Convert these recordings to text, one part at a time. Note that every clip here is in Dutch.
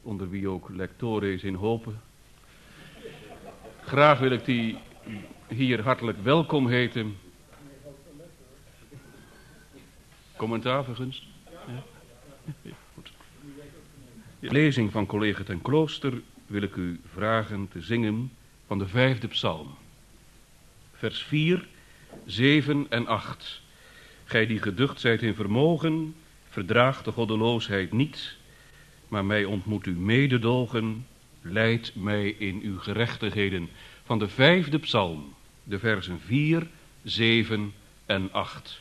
onder wie ook lectore is in Hopen. Graag wil ik die hier hartelijk welkom heten. Commentaar vergunst? Ja. Goed. De lezing van collega ten Klooster wil ik u vragen te zingen van de 5e psalm. Vers 4, 7 en 8. Gij die geducht zijt in vermogen, verdraagt de goddeloosheid niet, maar mij ontmoet uw mededogen, leidt mij in uw gerechtigheden. Van de 5e psalm, de versen 4, 7 en 8.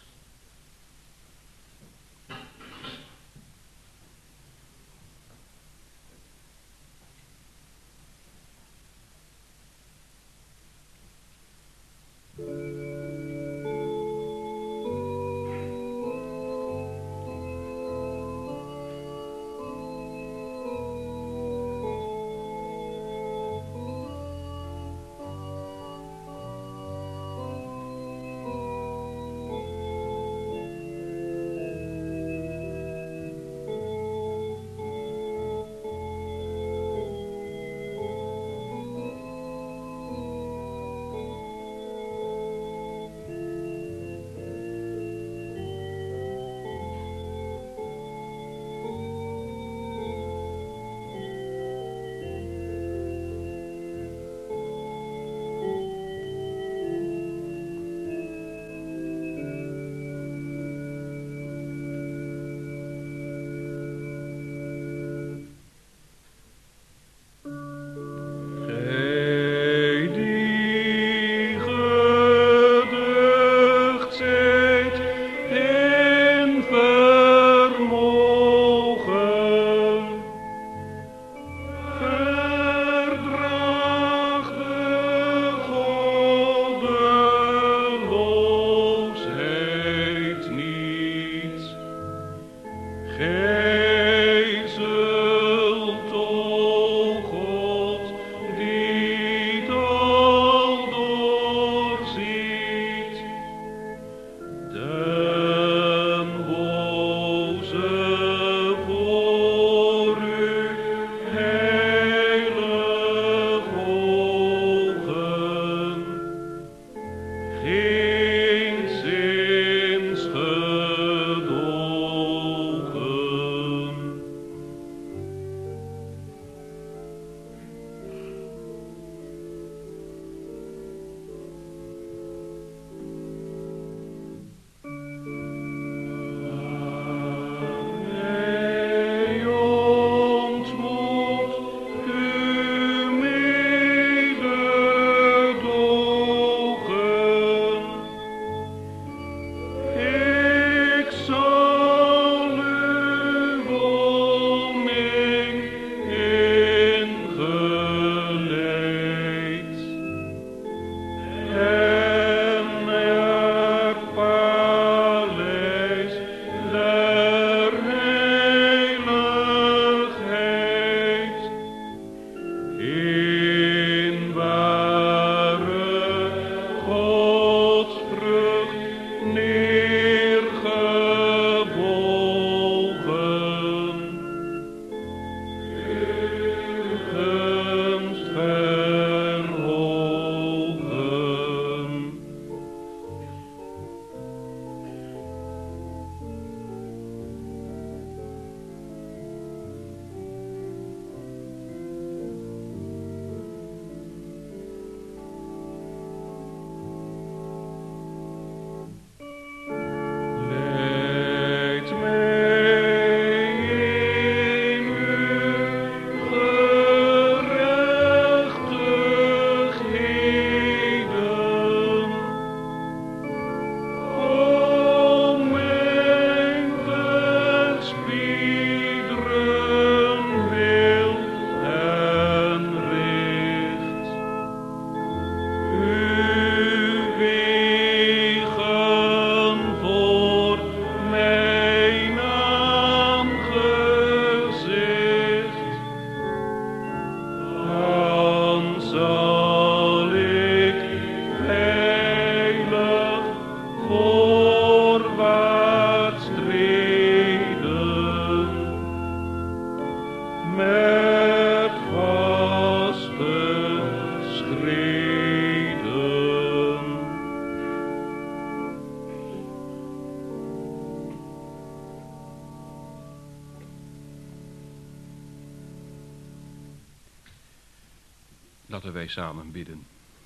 Laten wij samen bidden.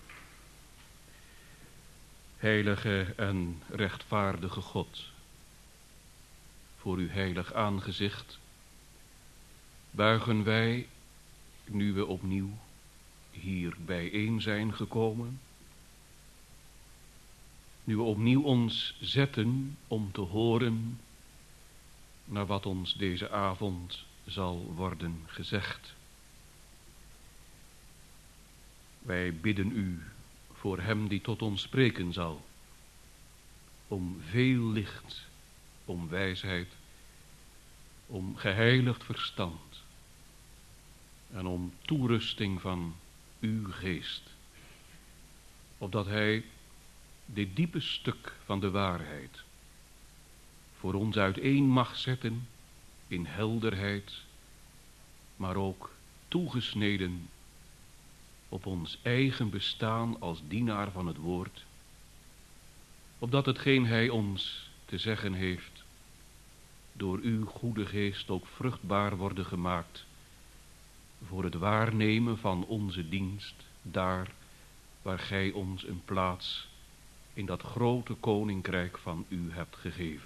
Heilige en rechtvaardige God, voor uw heilig aangezicht buigen wij, nu we opnieuw hier bijeen zijn gekomen, nu we opnieuw ons zetten om te horen naar wat ons deze avond zal worden gezegd. Wij bidden u voor hem die tot ons spreken zal, om veel licht, om wijsheid, om geheiligd verstand en om toerusting van uw geest, opdat hij dit diepe stuk van de waarheid voor ons uiteen mag zetten in helderheid, maar ook toegesneden op ons eigen bestaan als dienaar van het woord, opdat hetgeen hij ons te zeggen heeft door uw goede geest ook vruchtbaar worden gemaakt voor het waarnemen van onze dienst, daar waar gij ons een plaats in dat grote koninkrijk van u hebt gegeven.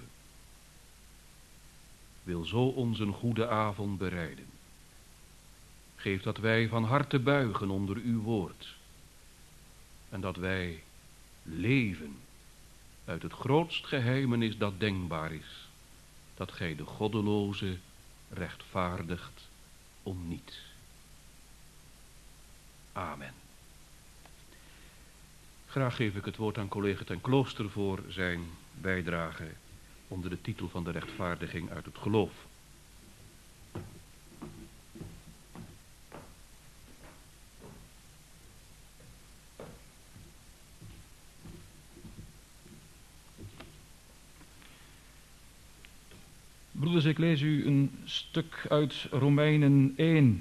Wil zo ons een goede avond bereiden. Geef dat wij van harte buigen onder uw woord en dat wij leven uit het grootst geheimenis dat denkbaar is, dat gij de goddeloze rechtvaardigt om niets. Amen. Graag geef ik het woord aan collega ten Klooster voor zijn bijdrage onder de titel van de rechtvaardiging uit het geloof. Broeders, ik lees u een stuk uit Romeinen 1.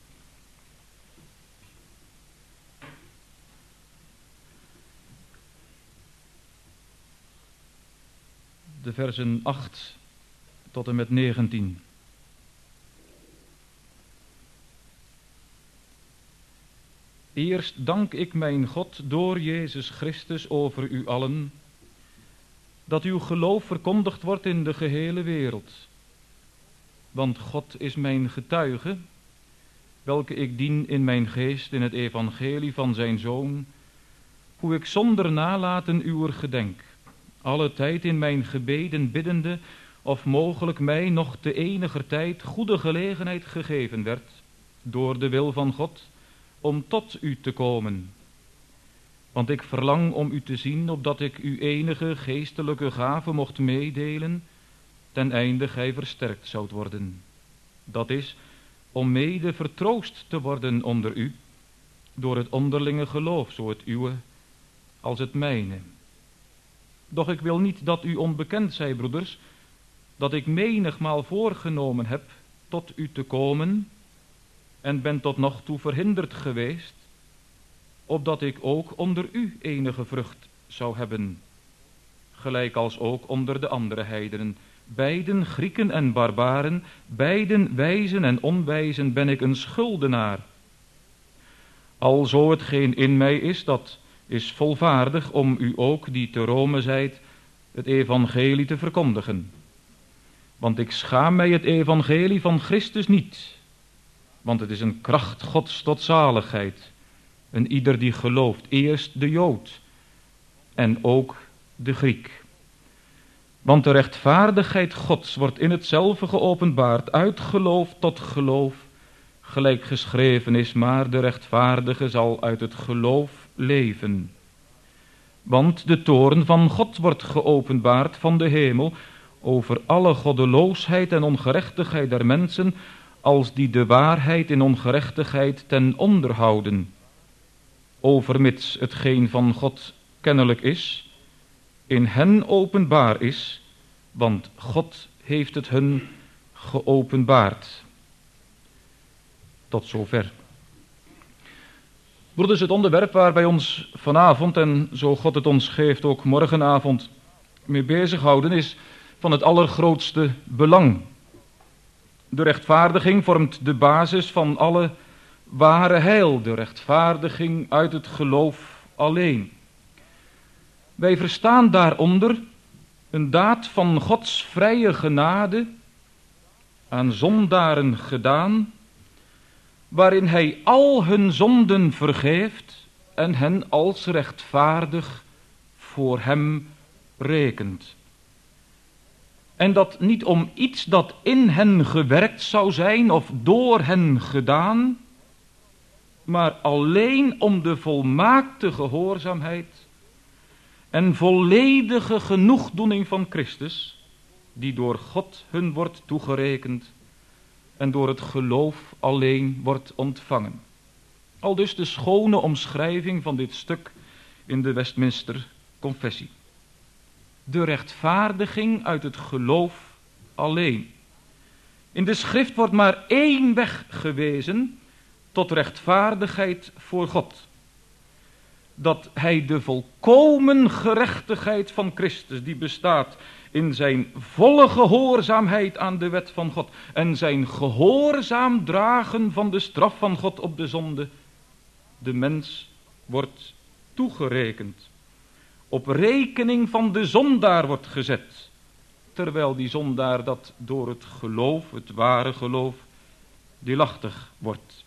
De versen 8 tot en met 19. Eerst dank ik mijn God door Jezus Christus over u allen, dat uw geloof verkondigd wordt in de gehele wereld. Want God is mijn getuige, welke ik dien in mijn geest in het evangelie van zijn Zoon, hoe ik zonder nalaten uwer gedenk, alle tijd in mijn gebeden biddende, of mogelijk mij nog te eniger tijd goede gelegenheid gegeven werd, door de wil van God, om tot u te komen. Want ik verlang om u te zien, opdat ik u enige geestelijke gave mocht meedelen, ten einde gij versterkt zoudt worden. Dat is, om mede vertroost te worden onder u, door het onderlinge geloof, zo het uwe als het mijne. Doch ik wil niet dat u onbekend zij, broeders, dat ik menigmaal voorgenomen heb tot u te komen, en ben tot nog toe verhinderd geweest, opdat ik ook onder u enige vrucht zou hebben, gelijk als ook onder de andere heidenen. Beiden Grieken en barbaren, beiden wijzen en onwijzen ben ik een schuldenaar. Alzo hetgeen in mij is, dat is volvaardig om u ook, die te Rome zijt, het evangelie te verkondigen. Want ik schaam mij het evangelie van Christus niet, want het is een kracht Gods tot zaligheid, en ieder die gelooft, eerst de Jood en ook de Griek. Want de rechtvaardigheid Gods wordt in hetzelfde geopenbaard, uit geloof tot geloof, gelijk geschreven is, maar de rechtvaardige zal uit het geloof leven. Want de toorn van God wordt geopenbaard van de hemel over alle goddeloosheid en ongerechtigheid der mensen, als die de waarheid in ongerechtigheid ten onder houden. Overmits hetgeen van God kennelijk is, in hen openbaar is, want God heeft het hun geopenbaard. Tot zover. Broeders, het onderwerp waar wij ons vanavond en zo God het ons geeft ook morgenavond mee bezighouden is van het allergrootste belang. De rechtvaardiging vormt de basis van alle ware heil, de rechtvaardiging uit het geloof alleen. Wij verstaan daaronder een daad van Gods vrije genade aan zondaren gedaan, waarin hij al hun zonden vergeeft en hen als rechtvaardig voor hem rekent. En dat niet om iets dat in hen gewerkt zou zijn of door hen gedaan, maar alleen om de volmaakte gehoorzaamheid en volledige genoegdoening van Christus, die door God hun wordt toegerekend en door het geloof alleen wordt ontvangen. Aldus de schone omschrijving van dit stuk in de Westminster Confessie. De rechtvaardiging uit het geloof alleen. In de schrift wordt maar één weg gewezen tot rechtvaardigheid voor God. Dat hij de volkomen gerechtigheid van Christus, die bestaat in zijn volle gehoorzaamheid aan de wet van God en zijn gehoorzaam dragen van de straf van God op de zonde, de mens wordt toegerekend. Op rekening van de zondaar wordt gezet, terwijl die zondaar dat door het geloof, het ware geloof, deelachtig wordt.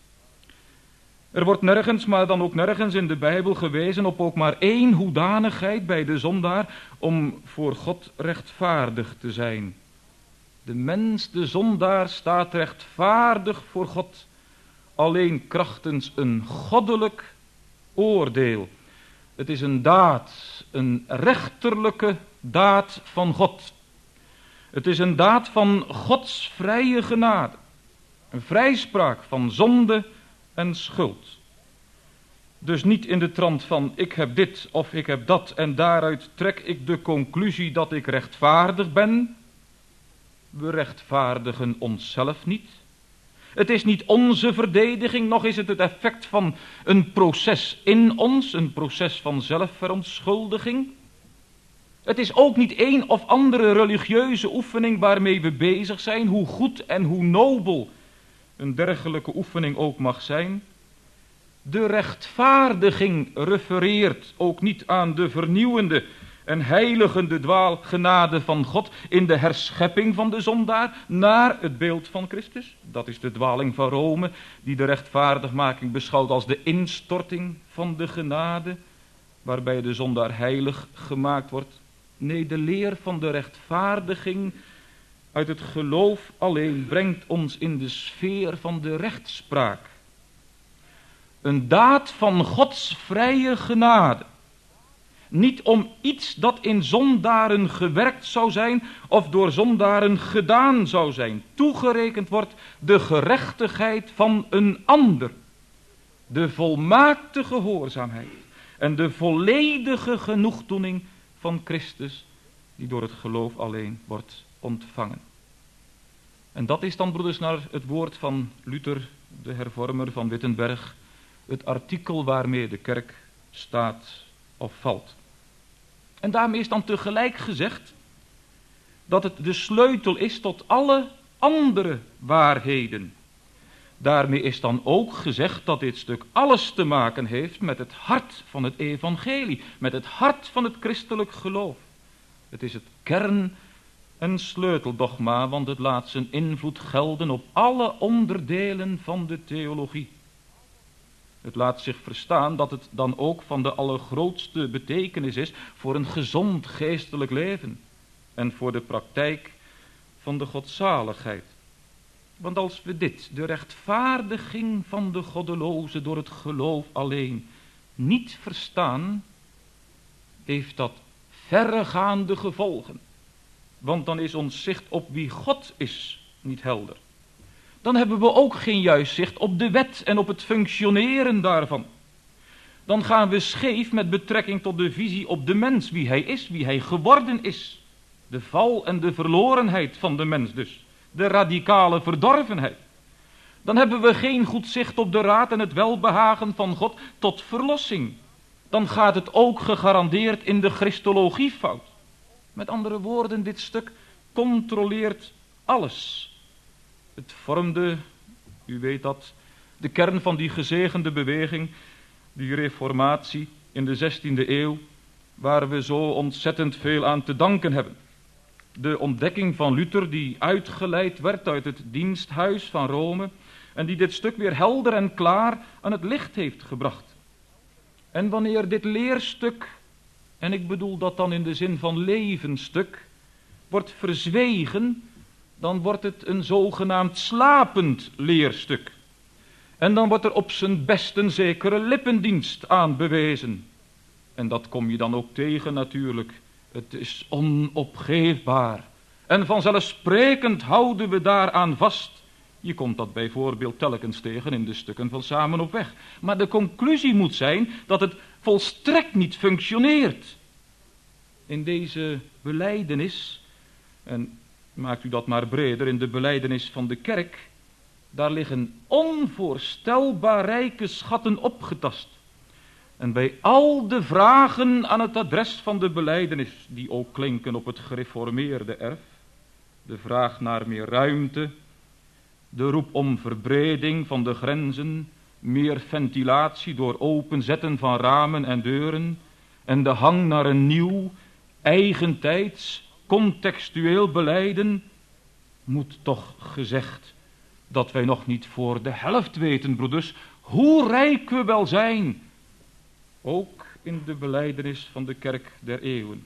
Er wordt nergens, maar dan ook nergens in de Bijbel gewezen op ook maar één hoedanigheid bij de zondaar om voor God rechtvaardig te zijn. De mens, de zondaar, staat rechtvaardig voor God, alleen krachtens een goddelijk oordeel. Het is een daad, een rechterlijke daad van God. Het is een daad van Gods vrije genade. Een vrijspraak van zonde en schuld. Dus niet in de trant van ik heb dit of ik heb dat en daaruit trek ik de conclusie dat ik rechtvaardig ben. We rechtvaardigen onszelf niet. Het is niet onze verdediging, nog is het het effect van een proces in ons, een proces van zelfverontschuldiging. Het is ook niet een of andere religieuze oefening waarmee we bezig zijn, hoe goed en hoe nobel een dergelijke oefening ook mag zijn. De rechtvaardiging refereert ook niet aan de vernieuwende en heiligende dwaalgenade van God in de herschepping van de zondaar naar het beeld van Christus. Dat is de dwaling van Rome, die de rechtvaardigmaking beschouwt als de instorting van de genade, waarbij de zondaar heilig gemaakt wordt. Nee, de leer van de rechtvaardiging uit het geloof alleen brengt ons in de sfeer van de rechtspraak. Een daad van Gods vrije genade. Niet om iets dat in zondaren gewerkt zou zijn of door zondaren gedaan zou zijn. Toegerekend wordt de gerechtigheid van een ander. De volmaakte gehoorzaamheid en de volledige genoegdoening van Christus, die door het geloof alleen wordt ontvangen. En dat is dan, broeders, naar het woord van Luther, de hervormer van Wittenberg, het artikel waarmee de kerk staat of valt. En daarmee is dan tegelijk gezegd dat het de sleutel is tot alle andere waarheden. Daarmee is dan ook gezegd dat dit stuk alles te maken heeft met het hart van het evangelie, met het hart van het christelijk geloof. Het is het kern- en sleuteldogma, want het laat zijn invloed gelden op alle onderdelen van de theologie. Het laat zich verstaan dat het dan ook van de allergrootste betekenis is voor een gezond geestelijk leven en voor de praktijk van de godzaligheid. Want als we dit, de rechtvaardiging van de goddeloze door het geloof alleen, niet verstaan, heeft dat verregaande gevolgen. Want dan is ons zicht op wie God is niet helder. Dan hebben we ook geen juist zicht op de wet en op het functioneren daarvan. Dan gaan we scheef met betrekking tot de visie op de mens, wie hij is, wie hij geworden is. De val en de verlorenheid van de mens dus. De radicale verdorvenheid. Dan hebben we geen goed zicht op de raad en het welbehagen van God tot verlossing. Dan gaat het ook gegarandeerd in de christologie fout. Met andere woorden, dit stuk controleert alles. Het vormde, u weet dat, De kern van die gezegende beweging, die reformatie in de 16e eeuw, waar we zo ontzettend veel aan te danken hebben. De ontdekking van Luther die uitgeleid werd uit het diensthuis van Rome en die dit stuk weer helder en klaar aan het licht heeft gebracht. En wanneer dit leerstuk, en ik bedoel dat dan in de zin van levensstuk, wordt verzwegen, dan wordt het een zogenaamd slapend leerstuk. En dan wordt er op zijn best een zekere lippendienst aan bewezen. En dat kom je dan ook tegen natuurlijk. Het is onopgeefbaar. En vanzelfsprekend houden we daaraan vast. Je komt dat bijvoorbeeld telkens tegen in de stukken van Samen op weg. Maar de conclusie moet zijn dat het volstrekt niet functioneert. In deze belijdenis, en maakt u dat maar breder, in de belijdenis van de kerk, daar liggen onvoorstelbaar rijke schatten opgetast. En bij al de vragen aan het adres van de belijdenis, die ook klinken op het gereformeerde erf, de vraag naar meer ruimte, de roep om verbreding van de grenzen, meer ventilatie door openzetten van ramen en deuren, en de hang naar een nieuw, eigentijds, contextueel belijden, moet toch gezegd dat wij nog niet voor de helft weten, broeders, hoe rijk we wel zijn, ook in de belijdenis van de kerk der eeuwen.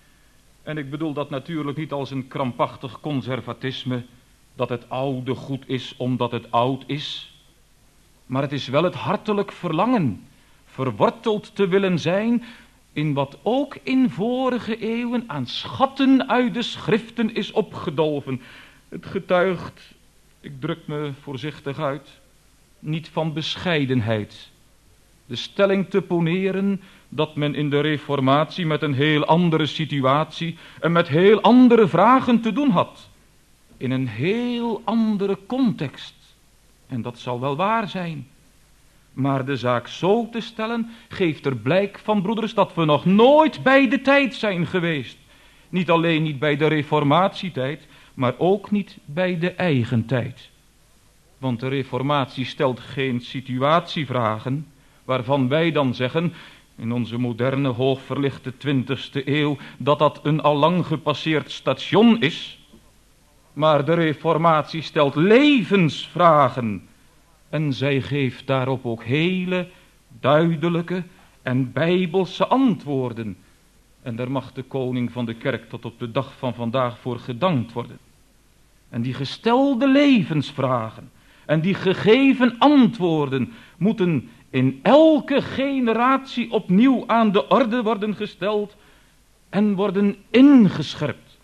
En ik bedoel dat natuurlijk niet als een krampachtig conservatisme, dat het oude goed is omdat het oud is, maar het is wel het hartelijk verlangen, verworteld te willen zijn in wat ook in vorige eeuwen aan schatten uit de schriften is opgedolven. Het getuigt, ik druk me voorzichtig uit, niet van bescheidenheid. De stelling te poneren dat men in de reformatie met een heel andere situatie en met heel andere vragen te doen had. In een heel andere context. En dat zal wel waar zijn. Maar de zaak zo te stellen geeft er blijk van, broeders, dat we nog nooit bij de tijd zijn geweest. Niet alleen niet bij de reformatietijd, maar ook niet bij de eigen tijd. Want de reformatie stelt geen situatievragen, waarvan wij dan zeggen, in onze moderne hoogverlichte 20e eeuw, dat dat een allang gepasseerd station is. Maar de reformatie stelt levensvragen. En zij geeft daarop ook hele duidelijke en bijbelse antwoorden. En daar mag de koning van de kerk tot op de dag van vandaag voor gedankt worden. En die gestelde levensvragen en die gegeven antwoorden moeten in elke generatie opnieuw aan de orde worden gesteld en worden ingescherpt.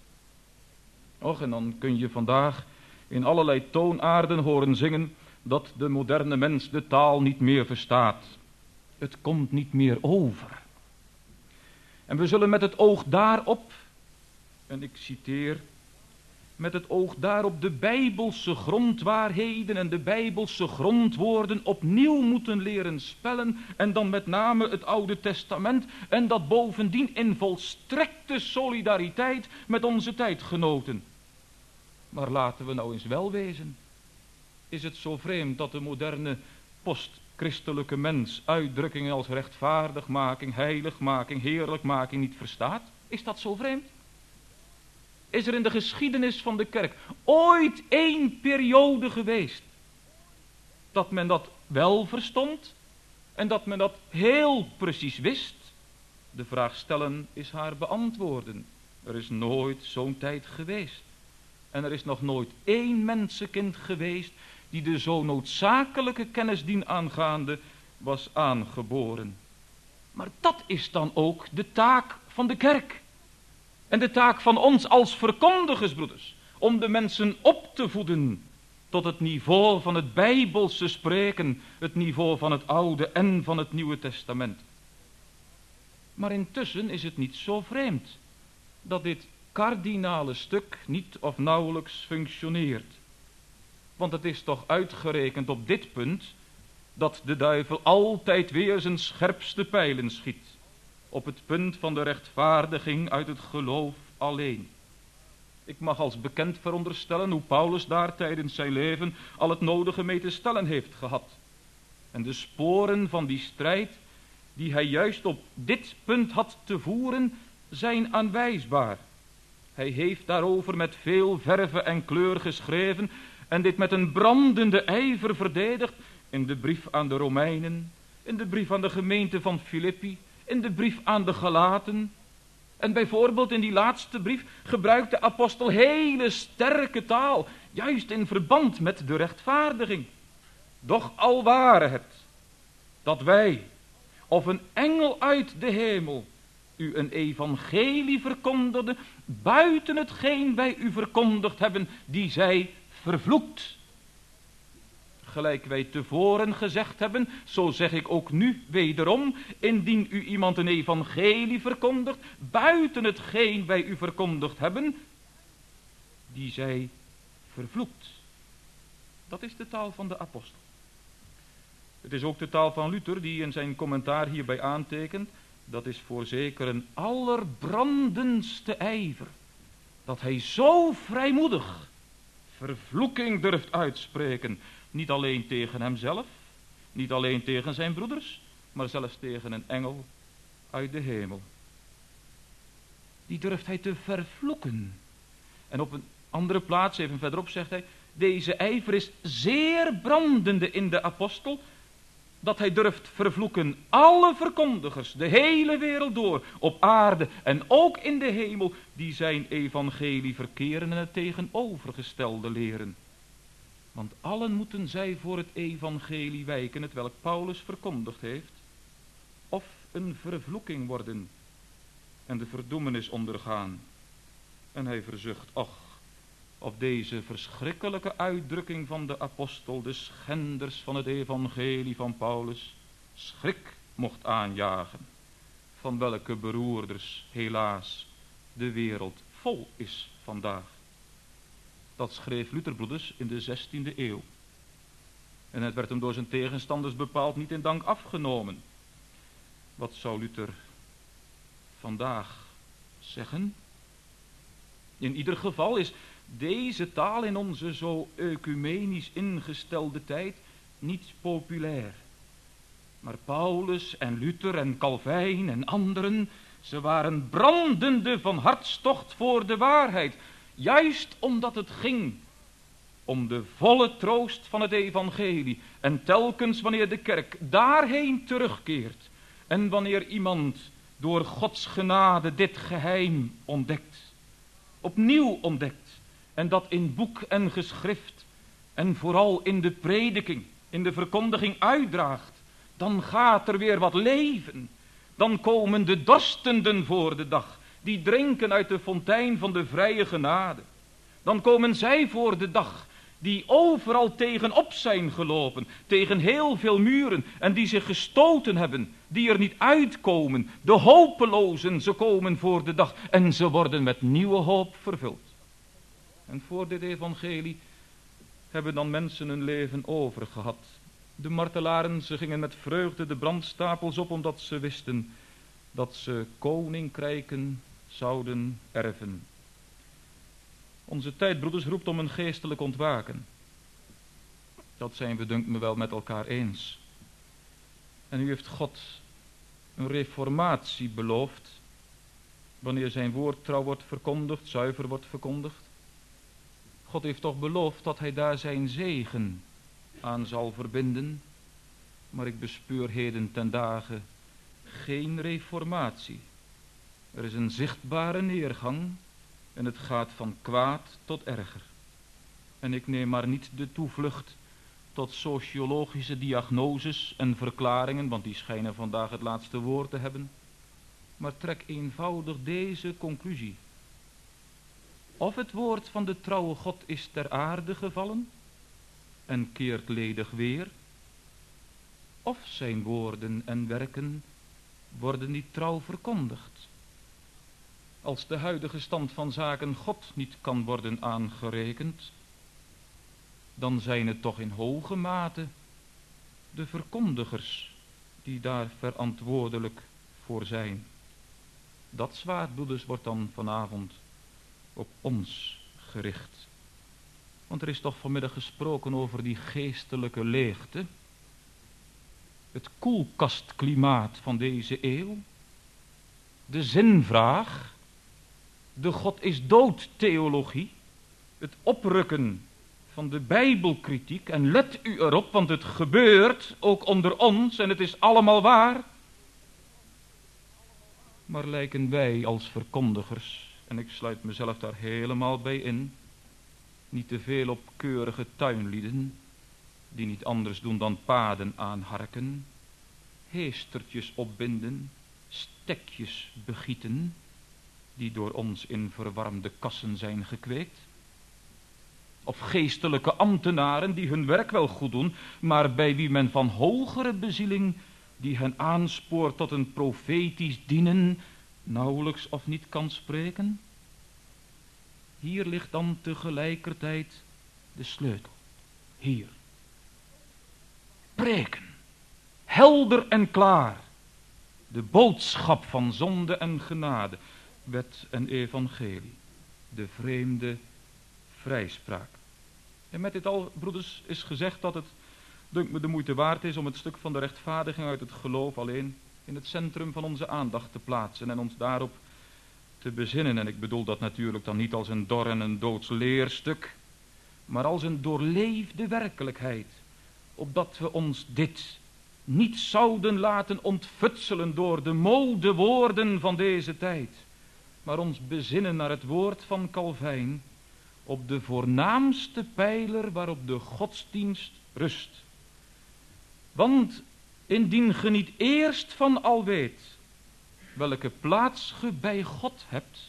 Och, en dan kun je vandaag in allerlei toonaarden horen zingen dat de moderne mens de taal niet meer verstaat. Het komt niet meer over. En we zullen met het oog daarop, en ik citeer, met het oog daarop de bijbelse grondwaarheden en de bijbelse grondwoorden opnieuw moeten leren spellen, en dan met name het Oude Testament, en dat bovendien in volstrekte solidariteit met onze tijdgenoten. Maar laten we nou eens wel wezen. Is het zo vreemd dat de moderne postchristelijke mens uitdrukkingen als rechtvaardigmaking, heiligmaking, heerlijkmaking niet verstaat? Is dat zo vreemd? Is er in de geschiedenis van de kerk ooit één periode geweest dat men dat wel verstond en dat men dat heel precies wist? De vraag stellen is haar beantwoorden. Er is nooit zo'n tijd geweest. En er is nog nooit één mensenkind geweest die de zo noodzakelijke kennis dien aangaande was aangeboren. Maar dat is dan ook de taak van de kerk. En de taak van ons als verkondigers, broeders, om de mensen op te voeden tot het niveau van het bijbelse spreken, het niveau van het Oude en van het Nieuwe Testament. Maar intussen is het niet zo vreemd dat dit kardinale stuk niet of nauwelijks functioneert. Want het is toch uitgerekend op dit punt dat de duivel altijd weer zijn scherpste pijlen schiet. Op het punt van de rechtvaardiging uit het geloof alleen. Ik mag als bekend veronderstellen hoe Paulus daar tijdens zijn leven al het nodige mee te stellen heeft gehad. En de sporen van die strijd, die hij juist op dit punt had te voeren, zijn aanwijsbaar. Hij heeft daarover met veel verve en kleur geschreven en dit met een brandende ijver verdedigd in de brief aan de Romeinen, in de brief aan de gemeente van Filippi, in de brief aan de Galaten. En bijvoorbeeld in die laatste brief gebruikt de apostel hele sterke taal, juist in verband met de rechtvaardiging. Doch al ware het dat wij of een engel uit de hemel u een evangelie verkondigde buiten hetgeen wij u verkondigd hebben, die zij vervloekt. Gelijk wij tevoren gezegd hebben, zo zeg ik ook nu wederom, indien u iemand een evangelie verkondigt buiten hetgeen wij u verkondigd hebben, die zij vervloekt. Dat is de taal van de apostel. Het is ook de taal van Luther die in zijn commentaar hierbij aantekent. Dat is voorzeker een allerbrandendste ijver. Dat hij zo vrijmoedig vervloeking durft uitspreken. Niet alleen tegen hemzelf, niet alleen tegen zijn broeders, maar zelfs tegen een engel uit de hemel. Die durft hij te vervloeken. En op een andere plaats, even verderop zegt hij, deze ijver is zeer brandende in de apostel, dat hij durft vervloeken alle verkondigers, de hele wereld door, op aarde en ook in de hemel, die zijn evangelie verkeren en het tegenovergestelde leren. Want allen moeten zij voor het evangelie wijken, het welk Paulus verkondigd heeft, of een vervloeking worden en de verdoemenis ondergaan. En hij verzucht, ach, op deze verschrikkelijke uitdrukking van de apostel, de schenders van het evangelie van Paulus, schrik mocht aanjagen, van welke beroerders helaas de wereld vol is vandaag. Dat schreef Luther, broeders, in de 16e eeuw. En het werd hem door zijn tegenstanders bepaald niet in dank afgenomen. Wat zou Luther vandaag zeggen? In ieder geval is deze taal in onze zo ecumenisch ingestelde tijd niet populair. Maar Paulus en Luther en Calvijn en anderen, ze waren brandende van hartstocht voor de waarheid. Juist omdat het ging om de volle troost van het evangelie. En telkens wanneer de kerk daarheen terugkeert en wanneer iemand door Gods genade dit geheim ontdekt, opnieuw ontdekt, en dat in boek en geschrift en vooral in de prediking, in de verkondiging uitdraagt, dan gaat er weer wat leven. Dan komen de dorstenden voor de dag, die drinken uit de fontein van de vrije genade. Dan komen zij voor de dag, die overal tegenop zijn gelopen, tegen heel veel muren, en die zich gestoten hebben, die er niet uitkomen. De hopelozen, ze komen voor de dag en ze worden met nieuwe hoop vervuld. En voor dit evangelie hebben dan mensen hun leven over gehad. De martelaren, ze gingen met vreugde de brandstapels op, omdat ze wisten dat ze koninkrijken zouden erven. Onze tijd, broeders, roept om een geestelijk ontwaken. Dat zijn we, dunkt me, wel met elkaar eens. En nu heeft God een reformatie beloofd, wanneer zijn woord trouw wordt verkondigd, zuiver wordt verkondigd. God heeft toch beloofd dat hij daar zijn zegen aan zal verbinden. Maar ik bespeur heden ten dagen geen reformatie. Er is een zichtbare neergang en het gaat van kwaad tot erger. En ik neem maar niet de toevlucht tot sociologische diagnoses en verklaringen, want die schijnen vandaag het laatste woord te hebben. Maar trek eenvoudig deze conclusie. Of het woord van de trouwe God is ter aarde gevallen en keert ledig weer, of zijn woorden en werken worden niet trouw verkondigd. Als de huidige stand van zaken God niet kan worden aangerekend, dan zijn het toch in hoge mate de verkondigers die daar verantwoordelijk voor zijn. Dat zwaard, broeders, wordt dan vanavond op ons gericht. Want er is toch vanmiddag gesproken over die geestelijke leegte. het koelkastklimaat van deze eeuw, de zinvraag, de God is dood theologie, het oprukken van de bijbelkritiek, en let u erop, want het gebeurt ook onder ons en het is allemaal waar. Maar lijken wij als verkondigers, en ik sluit mezelf daar helemaal bij in, niet te veel op keurige tuinlieden, die niet anders doen dan paden aanharken, heestertjes opbinden, stekjes begieten, die door ons in verwarmde kassen zijn gekweekt? Of geestelijke ambtenaren die hun werk wel goed doen, maar bij wie men van hogere bezieling, die hen aanspoort tot een profetisch dienen, nauwelijks of niet kan spreken? Hier ligt dan tegelijkertijd de sleutel. Hier. Preken. Helder en klaar. De boodschap van zonde en genade. Wet en evangelie. De vreemde vrijspraak. En met dit al, broeders, is gezegd dat het, dunkt me, de moeite waard is om het stuk van de rechtvaardiging uit het geloof alleen in het centrum van onze aandacht te plaatsen en ons daarop te bezinnen. En ik bedoel dat natuurlijk dan niet als een dor en een doods leerstuk, maar als een doorleefde werkelijkheid, opdat we ons dit niet zouden laten ontfutselen door de modewoorden van deze tijd, maar ons bezinnen naar het woord van Calvijn, op de voornaamste pijler waarop de godsdienst rust. Want indien ge niet eerst van al weet welke plaats ge bij God hebt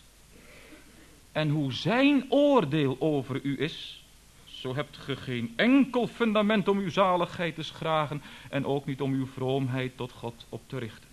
en hoe zijn oordeel over u is, zo hebt ge geen enkel fundament om uw zaligheid te schragen en ook niet om uw vroomheid tot God op te richten.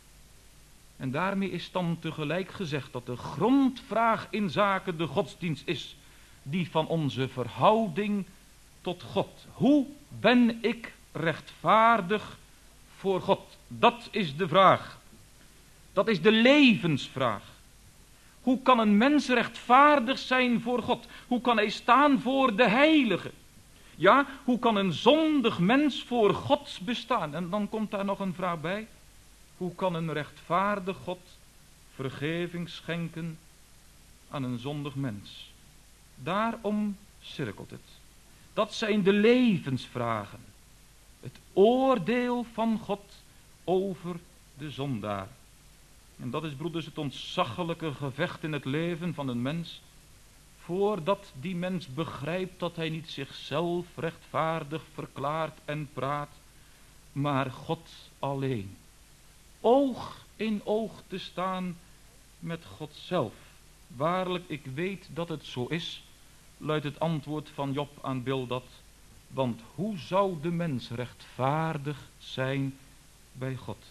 En daarmee is dan tegelijk gezegd dat de grondvraag in zaken de godsdienst is die van onze verhouding tot God. Hoe ben ik rechtvaardig voor God? Dat is de vraag. Dat is de levensvraag. Hoe kan een mens rechtvaardig zijn voor God? Hoe kan hij staan voor de heilige? Ja, hoe kan een zondig mens voor God bestaan? En dan komt daar nog een vraag bij. Hoe kan een rechtvaardig God vergeving schenken aan een zondig mens? Daarom cirkelt het. Dat zijn de levensvragen. Het oordeel van God over de zondaar. En dat is, broeders, het ontzaglijke gevecht in het leven van een mens, voordat die mens begrijpt dat hij niet zichzelf rechtvaardig verklaart en praat, maar God alleen. Oog in oog te staan met God zelf. Waarlijk, ik weet dat het zo is, luidt het antwoord van Job aan Bildad. Want hoe zou de mens rechtvaardig zijn bij God?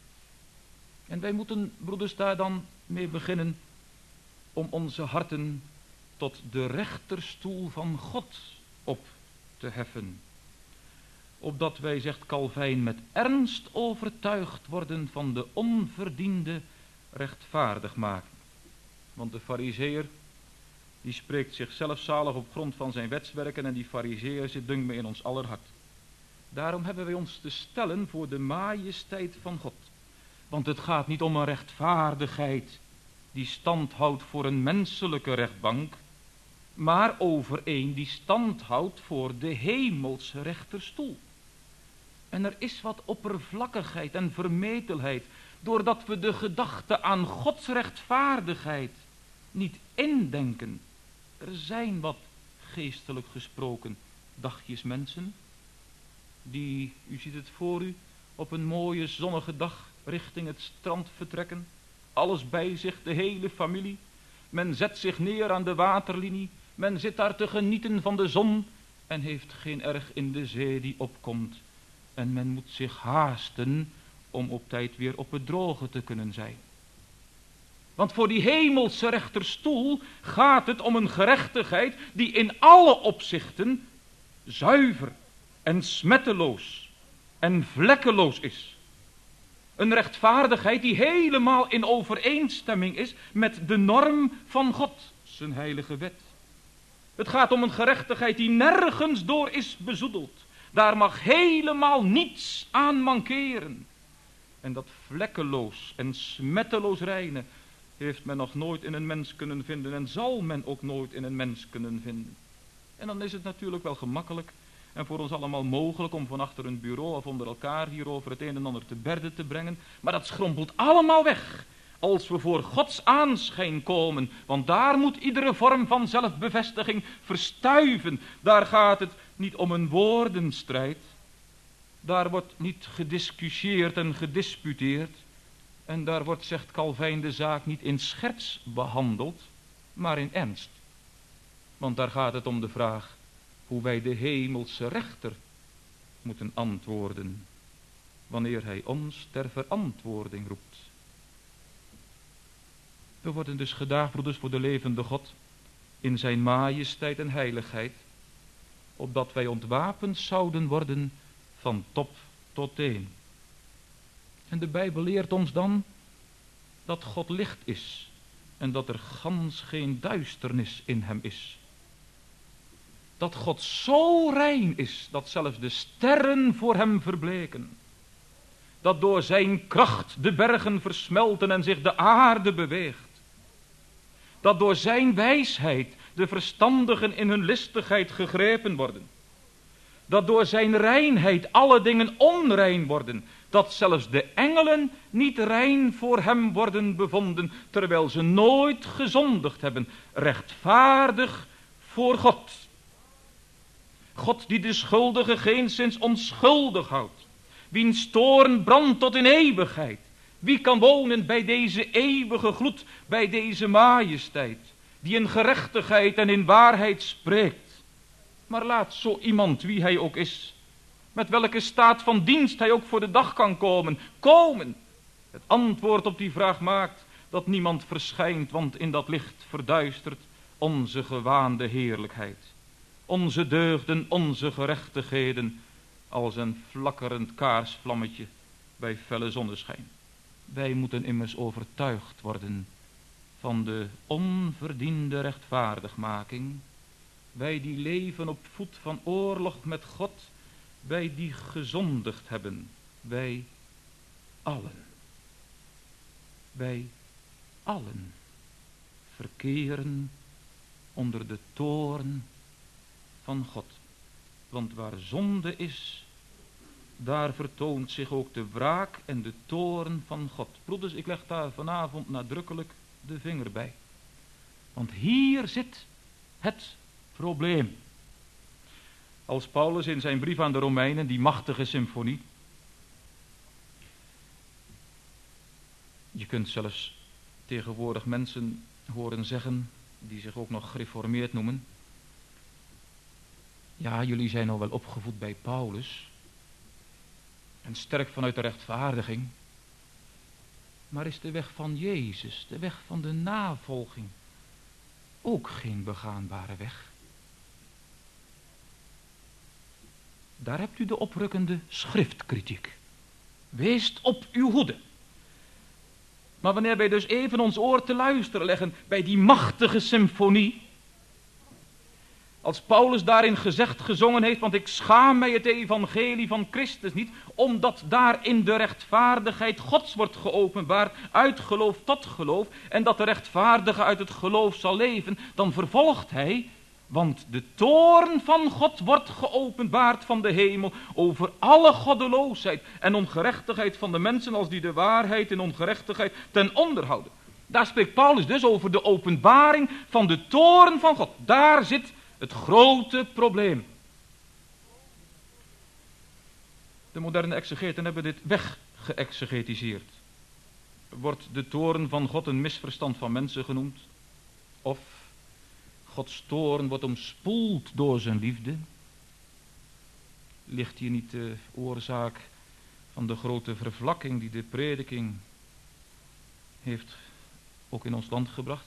En wij moeten, broeders, daar dan mee beginnen om onze harten tot de rechterstoel van God op te heffen. Opdat wij, zegt Calvijn, met ernst overtuigd worden van de onverdiende rechtvaardigmaking. Want de Farizeeër, die spreekt zichzelf zalig op grond van zijn wetswerken en die Farizeeër zit, dunkt me, in ons aller hart. Daarom hebben wij ons te stellen voor de majesteit van God. Want het gaat niet om een rechtvaardigheid die stand houdt voor een menselijke rechtbank, maar over een die stand houdt voor de hemelse rechterstoel. En er is wat oppervlakkigheid en vermetelheid, doordat we de gedachte aan Gods rechtvaardigheid niet indenken. Er zijn wat, geestelijk gesproken, dagjes mensen, die, u ziet het voor u, op een mooie zonnige dag richting het strand vertrekken. Alles bij zich, de hele familie. Men zet zich neer aan de waterlinie. Men zit daar te genieten van de zon en heeft geen erg in de zee die opkomt. En men moet zich haasten om op tijd weer op het droge te kunnen zijn. Want voor die hemelse rechterstoel gaat het om een gerechtigheid die in alle opzichten zuiver en smetteloos en vlekkeloos is. Een rechtvaardigheid die helemaal in overeenstemming is met de norm van God, zijn heilige wet. Het gaat om een gerechtigheid die nergens door is bezoedeld. Daar mag helemaal niets aan mankeren. En dat vlekkeloos en smetteloos reine heeft men nog nooit in een mens kunnen vinden en zal men ook nooit in een mens kunnen vinden. En dan is het natuurlijk wel gemakkelijk en voor ons allemaal mogelijk om van achter een bureau of onder elkaar hierover het een en ander te berde te brengen. Maar dat schrompelt allemaal weg als we voor Gods aanschijn komen. Want daar moet iedere vorm van zelfbevestiging verstuiven. Daar gaat het niet om een woordenstrijd. Daar wordt niet gediscussieerd en gedisputeerd. En daar wordt, zegt Calvijn, de zaak niet in scherts behandeld, maar in ernst. Want daar gaat het om de vraag hoe wij de hemelse rechter moeten antwoorden, wanneer hij ons ter verantwoording roept. We worden dus gedaagd, broeders, voor de levende God, in zijn majesteit en heiligheid, opdat wij ontwapend zouden worden van top tot teen. En de Bijbel leert ons dan dat God licht is en dat er gans geen duisternis in hem is. Dat God zo rein is dat zelfs de sterren voor hem verbleken. Dat door zijn kracht de bergen versmelten en zich de aarde beweegt. Dat door zijn wijsheid de verstandigen in hun listigheid gegrepen worden. Dat door zijn reinheid alle dingen onrein worden. Dat zelfs de engelen niet rein voor hem worden bevonden, terwijl ze nooit gezondigd hebben. Rechtvaardig voor God. God die de schuldige geenszins onschuldig houdt. Wiens toorn brandt tot in eeuwigheid. Wie kan wonen bij deze eeuwige gloed, bij deze majesteit, die in gerechtigheid en in waarheid spreekt. Maar laat zo iemand, wie hij ook is, met welke staat van dienst hij ook voor de dag kan komen. Het antwoord op die vraag maakt dat niemand verschijnt, want in dat licht verduistert onze gewaande heerlijkheid. Onze deugden, onze gerechtigheden, als een flakkerend kaarsvlammetje bij felle zonneschijn. Wij moeten immers overtuigd worden van de onverdiende rechtvaardigmaking. Wij die leven op voet van oorlog met God, wij die gezondigd hebben, wij allen. Wij allen verkeren onder de toorn van God. Want waar zonde is, daar vertoont zich ook de wraak en de toorn van God. Broeders, ik leg daar vanavond nadrukkelijk de vinger bij. Want hier zit het probleem. Als Paulus in zijn brief aan de Romeinen, die machtige symfonie. Je kunt zelfs tegenwoordig mensen horen zeggen, die zich ook nog gereformeerd noemen. Ja, jullie zijn al wel opgevoed bij Paulus. En sterk vanuit de rechtvaardiging. Maar is de weg van Jezus, de weg van de navolging, ook geen begaanbare weg? Daar hebt u de oprukkende schriftkritiek. Weest op uw hoede. Maar wanneer wij dus even ons oor te luisteren leggen bij die machtige symfonie, als Paulus daarin gezongen heeft, want ik schaam mij het evangelie van Christus niet, omdat daarin de rechtvaardigheid Gods wordt geopenbaard, uit geloof tot geloof, en dat de rechtvaardige uit het geloof zal leven, dan vervolgt hij, want de toorn van God wordt geopenbaard van de hemel over alle goddeloosheid en ongerechtigheid van de mensen, als die de waarheid en ongerechtigheid ten onder houden. Daar spreekt Paulus dus over de openbaring van de toorn van God. Daar zit het grote probleem. De moderne exegeten hebben dit weggeëxegetiseerd. Wordt de toorn van God een misverstand van mensen genoemd? Of Gods toorn wordt omspoeld door zijn liefde? Ligt hier niet de oorzaak van de grote vervlakking die de prediking heeft ook in ons land gebracht?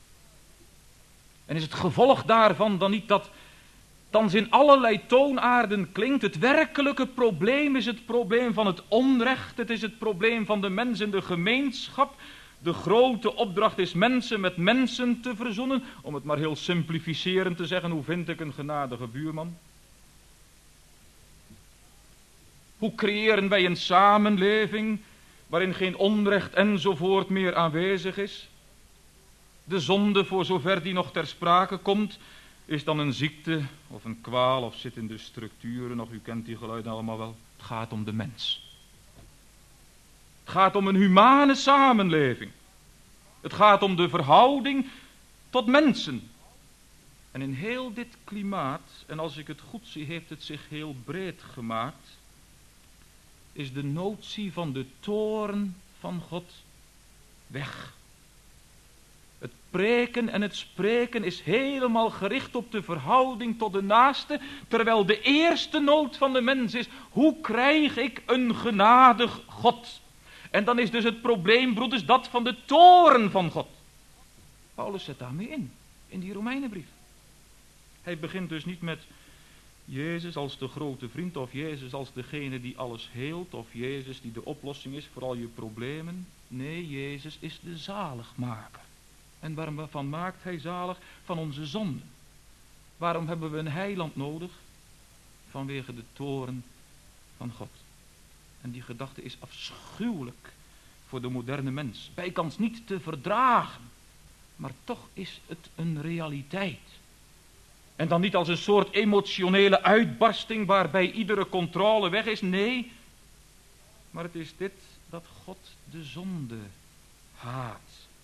En is het gevolg daarvan dan niet dat thans in allerlei toonaarden klinkt? Het werkelijke probleem is het probleem van het onrecht. Het is het probleem van de mens in de gemeenschap. De grote opdracht is mensen met mensen te verzoenen. Om het maar heel simplificerend te zeggen, hoe vind ik een genadige buurman? Hoe creëren wij een samenleving waarin geen onrecht enzovoort meer aanwezig is? De zonde, voor zover die nog ter sprake komt, is dan een ziekte of een kwaal of zit in de structuren, of u kent die geluiden allemaal wel. Het gaat om de mens. Het gaat om een humane samenleving. Het gaat om de verhouding tot mensen. En in heel dit klimaat, en als ik het goed zie, heeft het zich heel breed gemaakt, is de notie van de toorn van God weg. Het preken en het spreken is helemaal gericht op de verhouding tot de naaste, terwijl de eerste nood van de mens is: hoe krijg ik een genadig God? En dan is dus het probleem, broeders, dat van de toorn van God. Paulus zet daarmee in die Romeinenbrief. Hij begint dus niet met Jezus als de grote vriend, of Jezus als degene die alles heelt, of Jezus die de oplossing is voor al je problemen. Nee, Jezus is de zaligmaker. En waarvan maakt hij zalig? Van onze zonden. Waarom hebben we een heiland nodig? Vanwege de toorn van God. En die gedachte is afschuwelijk voor de moderne mens. Bijkans niet te verdragen. Maar toch is het een realiteit. En dan niet als een soort emotionele uitbarsting waarbij iedere controle weg is. Nee, maar het is dit, dat God de zonde haat.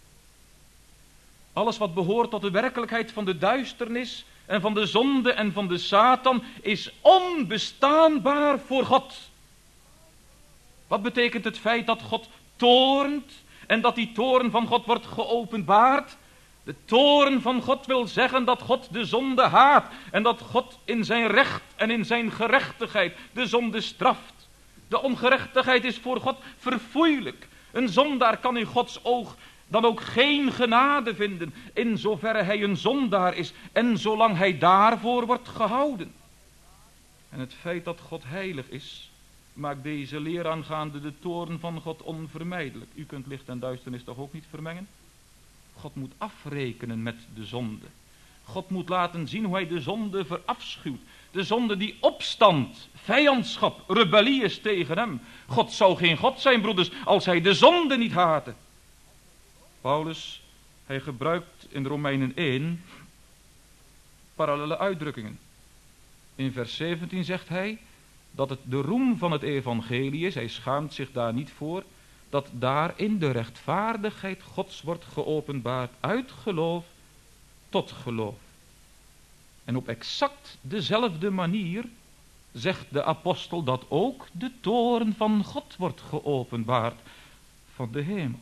Alles wat behoort tot de werkelijkheid van de duisternis en van de zonde en van de Satan is onbestaanbaar voor God. Wat betekent het feit dat God toornt en dat die toorn van God wordt geopenbaard? De toorn van God wil zeggen dat God de zonde haat en dat God in zijn recht en in zijn gerechtigheid de zonde straft. De ongerechtigheid is voor God verfoeilijk. Een zondaar kan in Gods oog dan ook geen genade vinden, in zoverre hij een zondaar is en zolang hij daarvoor wordt gehouden. En het feit dat God heilig is, maakt deze leer aangaande de toorn van God onvermijdelijk. U kunt licht en duisternis toch ook niet vermengen? God moet afrekenen met de zonde. God moet laten zien hoe hij de zonde verafschuwt. De zonde die opstand, vijandschap, rebellie is tegen hem. God zou geen God zijn, broeders, als hij de zonde niet haatte. Paulus, hij gebruikt in Romeinen 1 parallele uitdrukkingen. In vers 17 zegt hij dat het de roem van het evangelie is, hij schaamt zich daar niet voor, dat daarin de rechtvaardigheid Gods wordt geopenbaard uit geloof tot geloof. En op exact dezelfde manier zegt de apostel dat ook de toorn van God wordt geopenbaard van de hemel.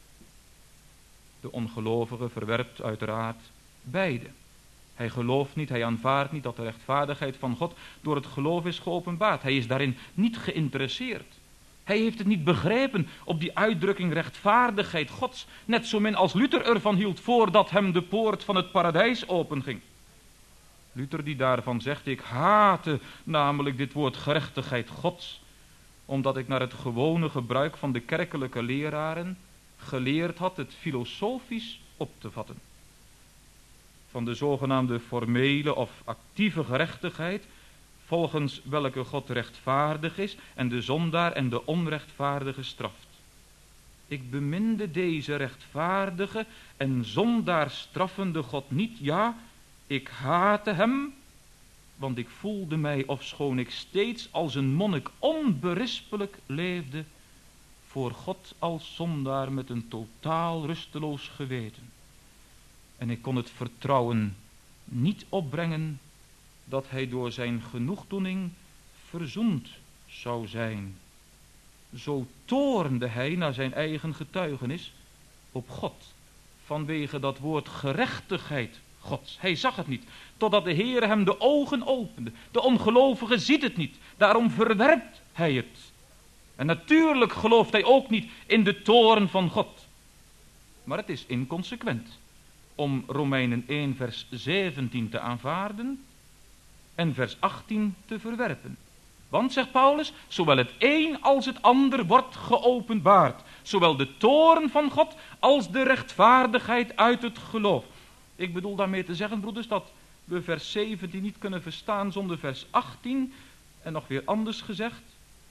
De ongelovige verwerpt uiteraard beide. Hij gelooft niet, hij aanvaardt niet dat de rechtvaardigheid van God door het geloof is geopenbaard. Hij is daarin niet geïnteresseerd. Hij heeft het niet begrepen op die uitdrukking rechtvaardigheid Gods, net zo min als Luther ervan hield voordat hem de poort van het paradijs openging. Luther die daarvan zegt: ik haatte namelijk dit woord gerechtigheid Gods, omdat ik naar het gewone gebruik van de kerkelijke leraren geleerd had het filosofisch op te vatten. Van de zogenaamde formele of actieve gerechtigheid, volgens welke God rechtvaardig is en de zondaar en de onrechtvaardige straft. Ik beminde deze rechtvaardige en zondaar straffende God niet, ja, ik haatte hem, want ik voelde mij, ofschoon ik steeds als een monnik onberispelijk leefde, voor God als zondaar met een totaal rusteloos geweten. En ik kon het vertrouwen niet opbrengen dat hij door zijn genoegdoening verzoend zou zijn. Zo toornde hij naar zijn eigen getuigenis op God, vanwege dat woord gerechtigheid Gods. Hij zag het niet, totdat de Heer hem de ogen opende. De ongelovige ziet het niet, daarom verwerpt hij het. En natuurlijk gelooft hij ook niet in de toorn van God. Maar het is inconsequent om Romeinen 1 vers 17 te aanvaarden en vers 18 te verwerpen. Want, zegt Paulus, zowel het een als het ander wordt geopenbaard. Zowel de toorn van God als de rechtvaardigheid uit het geloof. Ik bedoel daarmee te zeggen, broeders, dat we vers 17 niet kunnen verstaan zonder vers 18. En nog weer anders gezegd,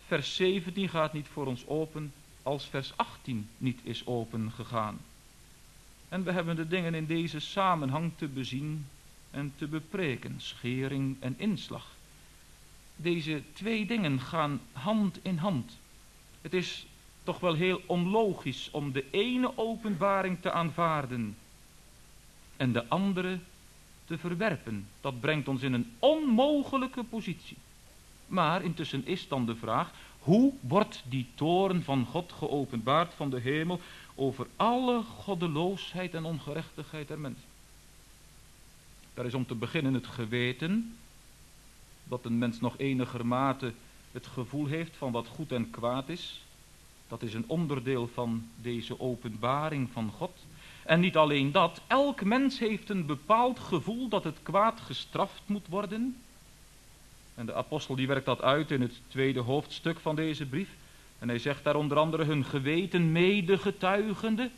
vers 17 gaat niet voor ons open als vers 18 niet is opengegaan. En we hebben de dingen in deze samenhang te bezien en te bepreken, schering en inslag. Deze twee dingen gaan hand in hand. Het is toch wel heel onlogisch om de ene openbaring te aanvaarden en de andere te verwerpen. Dat brengt ons in een onmogelijke positie. Maar intussen is dan de vraag, hoe wordt die toorn van God geopenbaard van de hemel over alle goddeloosheid en ongerechtigheid der mensen? Daar is om te beginnen het geweten, dat een mens nog enigermate het gevoel heeft van wat goed en kwaad is. Dat is een onderdeel van deze openbaring van God. En niet alleen dat, elk mens heeft een bepaald gevoel dat het kwaad gestraft moet worden. En de apostel die werkt dat uit in het 2e hoofdstuk van deze brief. En hij zegt daar onder andere hun geweten medegetuigende.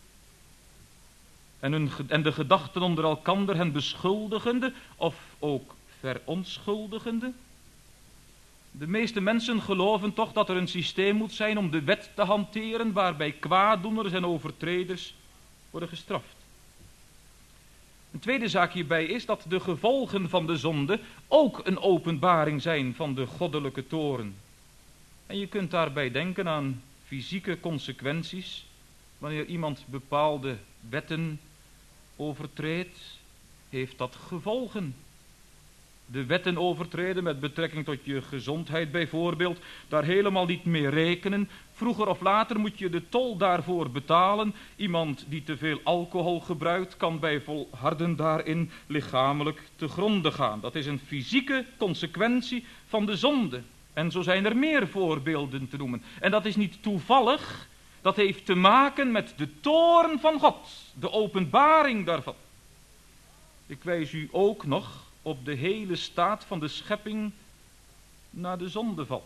En de gedachten onder elkander hen beschuldigende of ook verontschuldigende. De meeste mensen geloven toch dat er een systeem moet zijn om de wet te hanteren waarbij kwaaddoeners en overtreders worden gestraft. Een tweede zaak hierbij is dat de gevolgen van de zonde ook een openbaring zijn van de goddelijke toorn. En je kunt daarbij denken aan fysieke consequenties. Wanneer iemand bepaalde wetten overtreedt, heeft dat gevolgen. De wetten overtreden met betrekking tot je gezondheid bijvoorbeeld, daar helemaal niet mee rekenen. Vroeger of later moet je de tol daarvoor betalen. Iemand die te veel alcohol gebruikt kan bij volharden daarin lichamelijk te gronde gaan. Dat is een fysieke consequentie van de zonde. En zo zijn er meer voorbeelden te noemen. En dat is niet toevallig, dat heeft te maken met de toorn van God, de openbaring daarvan. Ik wijs u ook nog op de hele staat van de schepping na de zondeval.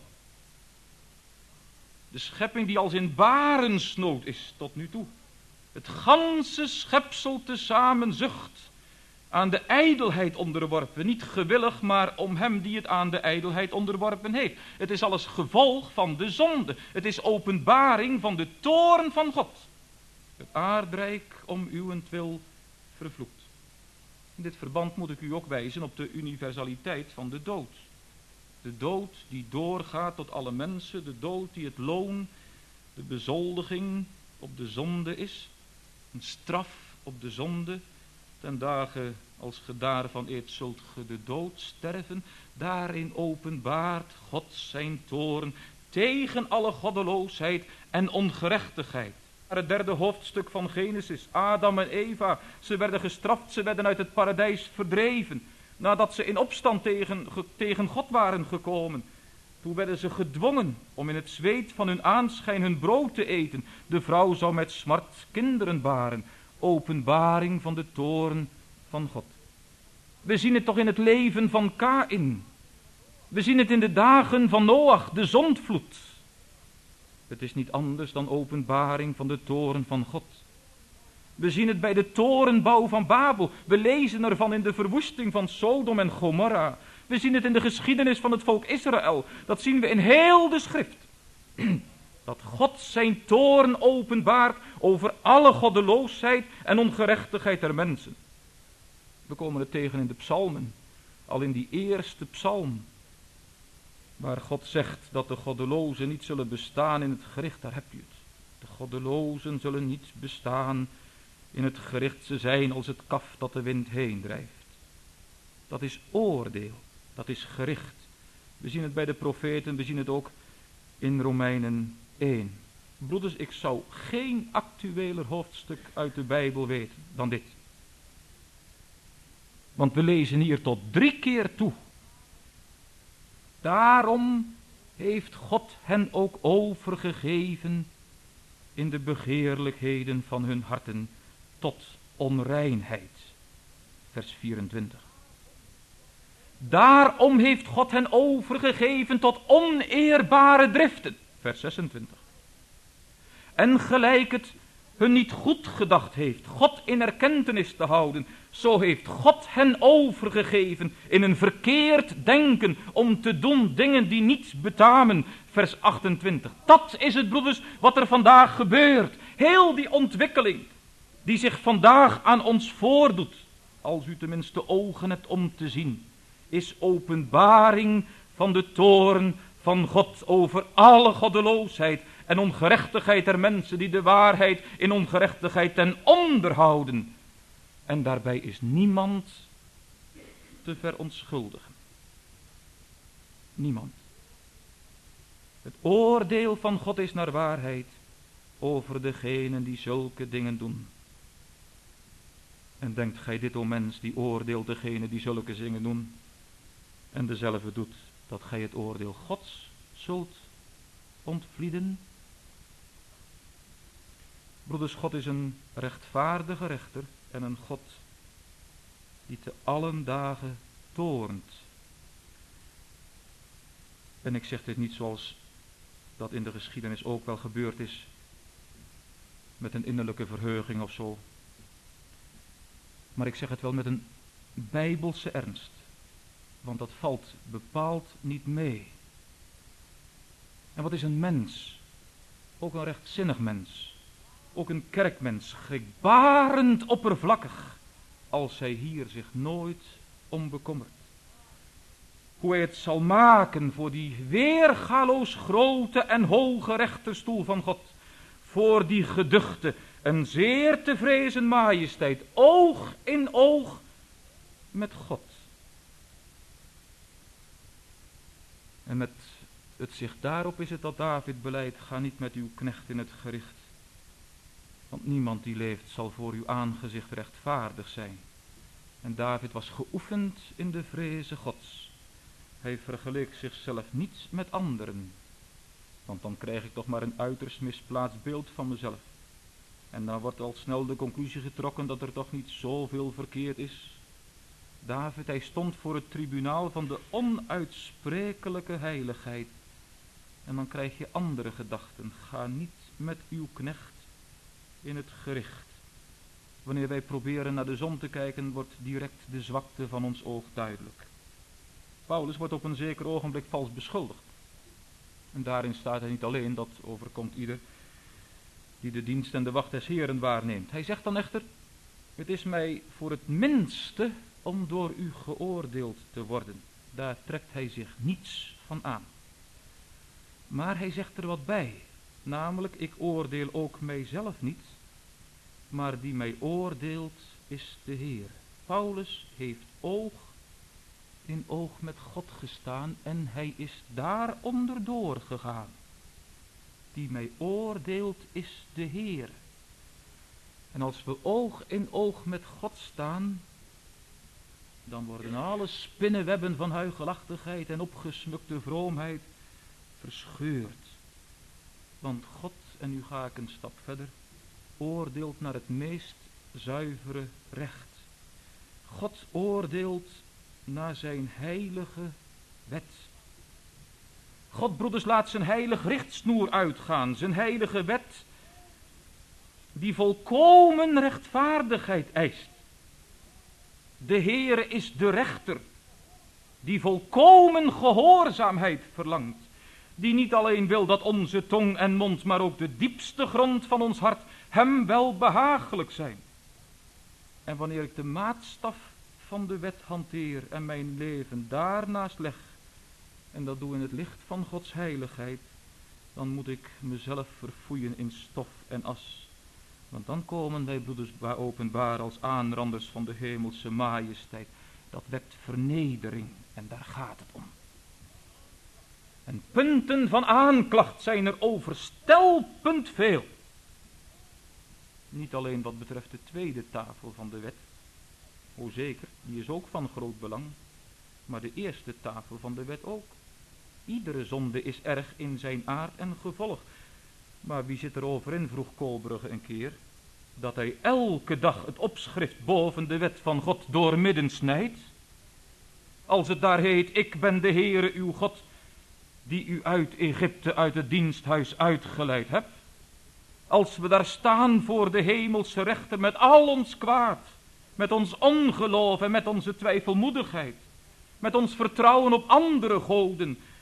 De schepping die als in barensnood is tot nu toe. Het ganse schepsel tezamen zucht, aan de ijdelheid onderworpen. Niet gewillig, maar om hem die het aan de ijdelheid onderworpen heeft. Het is alles gevolg van de zonde. Het is openbaring van de toorn van God. Het aardrijk om uwentwil vervloekt. In dit verband moet ik u ook wijzen op de universaliteit van de dood. De dood die doorgaat tot alle mensen, de dood die het loon, de bezoldiging op de zonde is. Een straf op de zonde. Ten dagen als ge daarvan eet zult ge de dood sterven. Daarin openbaart God zijn toorn tegen alle goddeloosheid en ongerechtigheid. Het 3e hoofdstuk van Genesis, Adam en Eva, ze werden gestraft, ze werden uit het paradijs verdreven. Nadat ze in opstand tegen God waren gekomen. Toen werden ze gedwongen om in het zweet van hun aanschijn hun brood te eten. De vrouw zou met smart kinderen baren. Openbaring van de toorn van God. We zien het toch in het leven van Kaïn. We zien het in de dagen van Noach, de zondvloed. Het is niet anders dan openbaring van de toorn van God. We zien het bij de torenbouw van Babel. We lezen ervan in de verwoesting van Sodom en Gomorra. We zien het in de geschiedenis van het volk Israël. Dat zien we in heel de schrift. Dat God zijn toorn openbaart over alle goddeloosheid en ongerechtigheid der mensen. We komen het tegen in de psalmen. Al in die eerste psalm. Waar God zegt dat de goddelozen niet zullen bestaan in het gericht. Daar heb je het. De goddelozen zullen niet bestaan in het gericht. Ze zijn als het kaf dat de wind heen drijft. Dat is oordeel. Dat is gericht. We zien het bij de profeten. We zien het ook in Romeinen 1. Broeders, ik zou geen actueler hoofdstuk uit de Bijbel weten dan dit. Want we lezen hier tot 3 keer toe. Daarom heeft God hen ook overgegeven in de begeerlijkheden van hun harten tot onreinheid. Vers 24. Daarom heeft God hen overgegeven tot oneerbare driften. Vers 26. En gelijk het hun niet goed gedacht heeft God in erkentenis te houden, zo heeft God hen overgegeven in een verkeerd denken om te doen dingen die niet betamen. vers 28. Dat is het, broeders, wat er vandaag gebeurt. Heel die ontwikkeling die zich vandaag aan ons voordoet, als u tenminste ogen hebt om te zien, is openbaring van de toorn van God over alle goddeloosheid en ongerechtigheid der mensen die de waarheid in ongerechtigheid ten onder houden. En daarbij is niemand te verontschuldigen. Niemand. Het oordeel van God is naar waarheid over degenen die zulke dingen doen. En denkt gij dit, o mens, die oordeelt degenen die zulke dingen doen en dezelfde doet, dat gij het oordeel Gods zult ontvlieden? Broeders, God is een rechtvaardige rechter en een God die te allen dagen toornt. En ik zeg dit niet zoals dat in de geschiedenis ook wel gebeurd is, met een innerlijke verheuging of zo. Maar ik zeg het wel met een bijbelse ernst, want dat valt bepaald niet mee. En wat is een mens? Ook een rechtzinnig mens, ook een kerkmens, schrikbarend oppervlakkig, als hij hier zich nooit om bekommert. Hoe hij het zal maken voor die weergaloos grote en hoge rechterstoel van God, voor die geduchte en zeer te vrezen majesteit, oog in oog met God. En met het zicht daarop is het dat David beleidt: ga niet met uw knecht in het gericht, want niemand die leeft zal voor uw aangezicht rechtvaardig zijn. En David was geoefend in de vreze Gods. Hij vergeleek zichzelf niet met anderen, want dan krijg ik toch maar een uiterst misplaatst beeld van mezelf. En dan wordt al snel de conclusie getrokken dat er toch niet zoveel verkeerd is. David, hij stond voor het tribunaal van de onuitsprekelijke heiligheid. En dan krijg je andere gedachten. Ga niet met uw knecht in het gericht. Wanneer wij proberen naar de zon te kijken, wordt direct de zwakte van ons oog duidelijk. Paulus wordt op een zeker ogenblik vals beschuldigd. En daarin staat hij niet alleen, dat overkomt ieder die de dienst en de wacht des Heeren waarneemt. Hij zegt dan echter: het is mij voor het minste om door u geoordeeld te worden. Daar trekt hij zich niets van aan. Maar hij zegt er wat bij. Namelijk, ik oordeel ook mijzelf niet, maar die mij oordeelt is de Heer. Paulus heeft oog in oog met God gestaan en hij is daaronder doorgegaan. Die mij oordeelt is de Heer. En als we oog in oog met God staan, dan worden alle spinnenwebben van huichelachtigheid en opgesmukte vroomheid verscheurd. Want God, en nu ga ik een stap verder, oordeelt naar het meest zuivere recht. God oordeelt naar zijn heilige wet. God, broeders, laat zijn heilig richtsnoer uitgaan, zijn heilige wet, die volkomen rechtvaardigheid eist. De Heere is de rechter, die volkomen gehoorzaamheid verlangt, die niet alleen wil dat onze tong en mond, maar ook de diepste grond van ons hart hem wel behagelijk zijn. En wanneer ik de maatstaf van de wet hanteer en mijn leven daarnaast leg, en dat doe in het licht van Gods heiligheid, dan moet ik mezelf verfoeien in stof en as. Want dan komen wij, broeders, openbaar als aanranders van de hemelse majesteit. Dat wekt vernedering en daar gaat het om. En punten van aanklacht zijn er overstelpend veel. Niet alleen wat betreft de tweede tafel van de wet. O zeker, die is ook van groot belang. Maar de eerste tafel van de wet ook. Iedere zonde is erg in zijn aard en gevolg. Maar wie zit er over in, vroeg Koolbrugge een keer, dat hij elke dag het opschrift boven de wet van God doormidden snijdt? Als het daar heet: ik ben de Heere uw God, die u uit Egypte, uit het diensthuis uitgeleid hebt. Als we daar staan voor de hemelse rechter met al ons kwaad, met ons ongeloof en met onze twijfelmoedigheid, met ons vertrouwen op andere goden,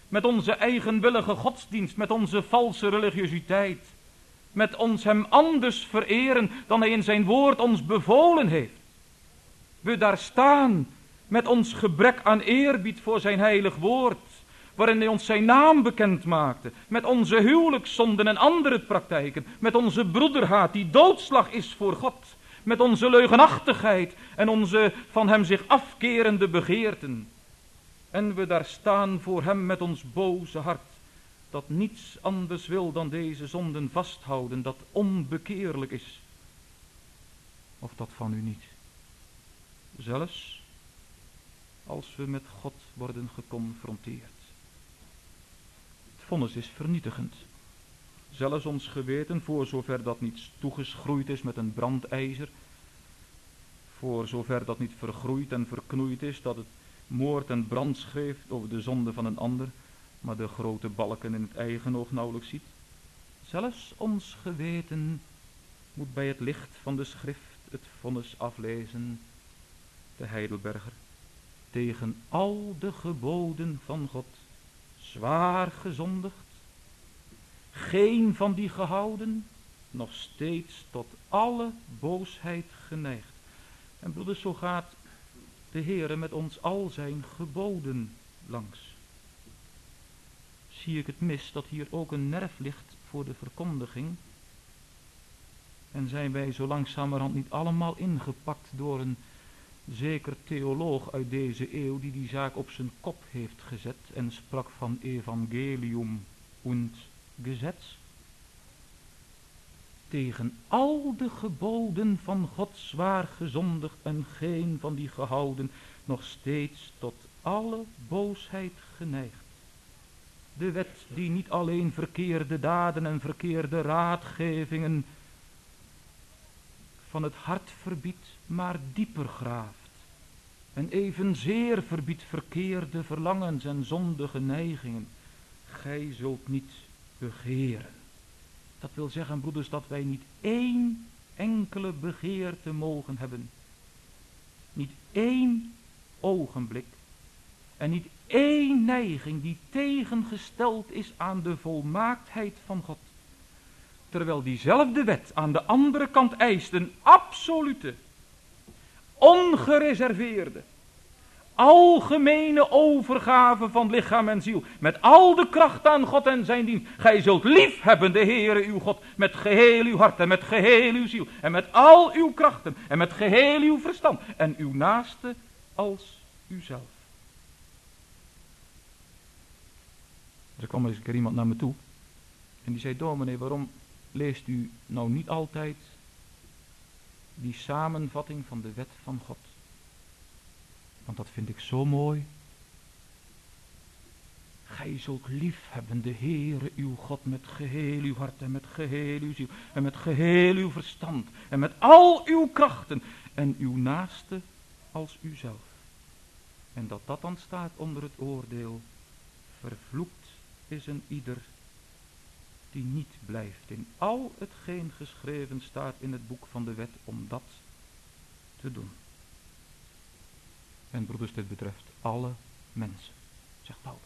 met onze eigenwillige godsdienst, met onze valse religiositeit, met ons hem anders vereren dan hij in zijn woord ons bevolen heeft. We daar staan met ons gebrek aan eerbied voor zijn heilig woord, waarin hij ons zijn naam bekend maakte, met onze huwelijkszonden en andere praktijken, met onze broederhaat die doodslag is voor God, met onze leugenachtigheid en onze van hem zich afkerende begeerten. En we daar staan voor hem met ons boze hart, dat niets anders wil dan deze zonden vasthouden, dat onbekeerlijk is. Of dat van u niet. Zelfs als we met God worden geconfronteerd. Het vonnis is vernietigend. Zelfs ons geweten, voor zover dat niet toegeschroeid is met een brandijzer, voor zover dat niet vergroeid en verknoeid is, dat het moord en brand schreef over de zonde van een ander, maar de grote balken in het eigen oog nauwelijks ziet. Zelfs ons geweten moet bij het licht van de schrift het vonnis aflezen, de Heidelberger, tegen al de geboden van God, zwaar gezondigd, geen van die gehouden, nog steeds tot alle boosheid geneigd. En broeders, zo gaat de Heere met ons al zijn geboden langs. Zie ik het mis dat hier ook een nerf ligt voor de verkondiging? En zijn wij zo langzamerhand niet allemaal ingepakt door een zeker theoloog uit deze eeuw die die zaak op zijn kop heeft gezet en sprak van evangelium und Gesetz? Tegen al de geboden van God zwaar gezondigd en geen van die gehouden, nog steeds tot alle boosheid geneigd. De wet die niet alleen verkeerde daden en verkeerde raadgevingen van het hart verbiedt, maar dieper graaft. En evenzeer verbiedt verkeerde verlangens en zondige neigingen. Gij zult niet begeren. Dat wil zeggen, broeders, dat wij niet één enkele begeerte mogen hebben. Niet één ogenblik. En niet één neiging die tegengesteld is aan de volmaaktheid van God. Terwijl diezelfde wet aan de andere kant eist een absolute, ongereserveerde, algemene overgave van lichaam en ziel, met al de kracht aan God en zijn dienst. Gij zult lief hebben de Heere uw God met geheel uw hart en met geheel uw ziel en met al uw krachten en met geheel uw verstand en uw naaste als uzelf. Er kwam eens een keer iemand naar me toe en die zei: dominee, waarom leest u nou niet altijd die samenvatting van de wet van God? Want dat vind ik zo mooi. Gij zult lief hebben de Heere uw God met geheel uw hart en met geheel uw ziel en met geheel uw verstand en met al uw krachten en uw naaste als uzelf. En dat dan staat onder het oordeel: vervloekt is een ieder die niet blijft in al hetgeen geschreven staat in het boek van de wet om dat te doen. En broeders, dit betreft alle mensen, zegt Paulus.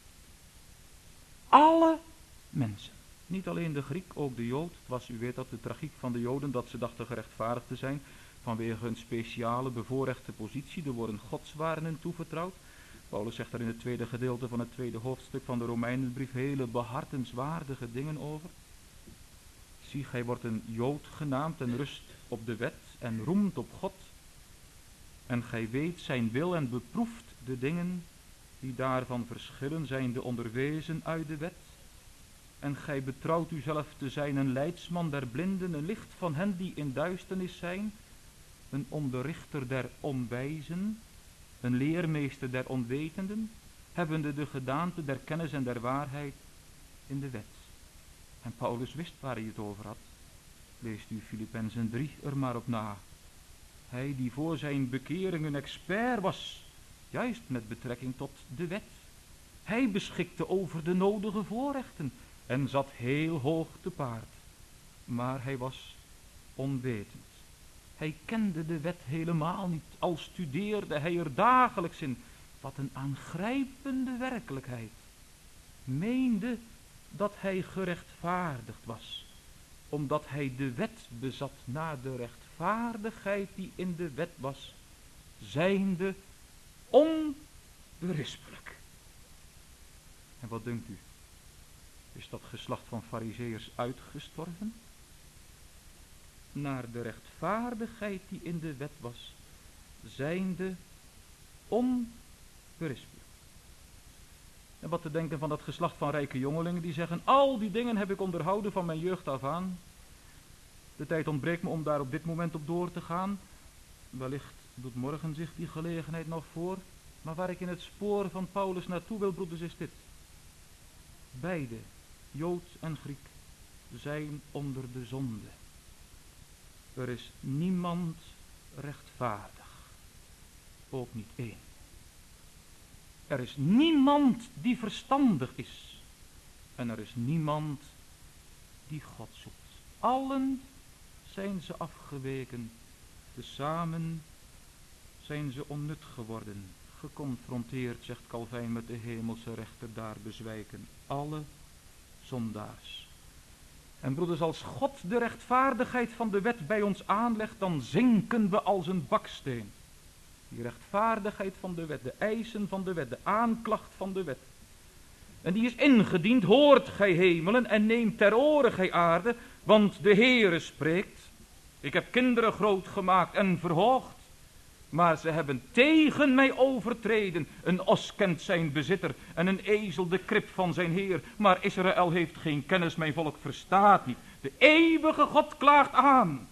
Alle mensen. Niet alleen de Griek, ook de Jood. Het was, u weet dat, de tragiek van de Joden, dat ze dachten gerechtvaardigd te zijn vanwege een speciale bevoorrechte positie. Er worden godswaren toevertrouwd. Paulus zegt daar in het tweede gedeelte van het tweede hoofdstuk van de Romeinenbrief hele behartenswaardige dingen over. Zie, gij wordt een Jood genaamd en rust op de wet en roemt op God. En gij weet zijn wil en beproeft de dingen die daarvan verschillen, zijn de onderwezen uit de wet. En gij betrouwt uzelf te zijn een leidsman der blinden, een licht van hen die in duisternis zijn, een onderrichter der onwijzen, een leermeester der onwetenden, hebbende de gedaante der kennis en der waarheid in de wet. En Paulus wist waar hij het over had. Leest u Filippenzen 3 er maar op na. Hij die voor zijn bekering een expert was, juist met betrekking tot de wet. Hij beschikte over de nodige voorrechten en zat heel hoog te paard. Maar hij was onwetend. Hij kende de wet helemaal niet, al studeerde hij er dagelijks in. Wat een aangrijpende werkelijkheid. meende dat hij gerechtvaardigd was, omdat hij de wet bezat na de rechtvaardigheid die in de wet was, zijnde onberispelijk. En wat denkt u? Is dat geslacht van Farizeeërs uitgestorven? Naar de rechtvaardigheid die in de wet was, zijnde onberispelijk. En wat te denken van dat geslacht van rijke jongelingen die zeggen, al die dingen heb ik onderhouden van mijn jeugd af aan. De tijd ontbreekt me om daar op dit moment op door te gaan. Wellicht doet morgen zich die gelegenheid nog voor. Maar waar ik in het spoor van Paulus naartoe wil, broeders, is dit. Beide, Jood en Griek, zijn onder de zonde. Er is niemand rechtvaardig. Ook niet één. Er is niemand die verstandig is. En er is niemand die God zoekt. Allen zijn ze afgeweken. Tezamen zijn ze onnut geworden. Geconfronteerd, zegt Calvijn, met de hemelse rechter daar bezwijken. Alle zondaars. En broeders, als God de rechtvaardigheid van de wet bij ons aanlegt, dan zinken we als een baksteen. Die rechtvaardigheid van de wet, de eisen van de wet, de aanklacht van de wet. En die is ingediend, hoort gij hemelen en neemt ter oren gij aarde, want de Heere spreekt. Ik heb kinderen groot gemaakt en verhoogd, maar ze hebben tegen mij overtreden. Een os kent zijn bezitter en een ezel de krib van zijn heer. Maar Israël heeft geen kennis, mijn volk verstaat niet. De eeuwige God klaagt aan.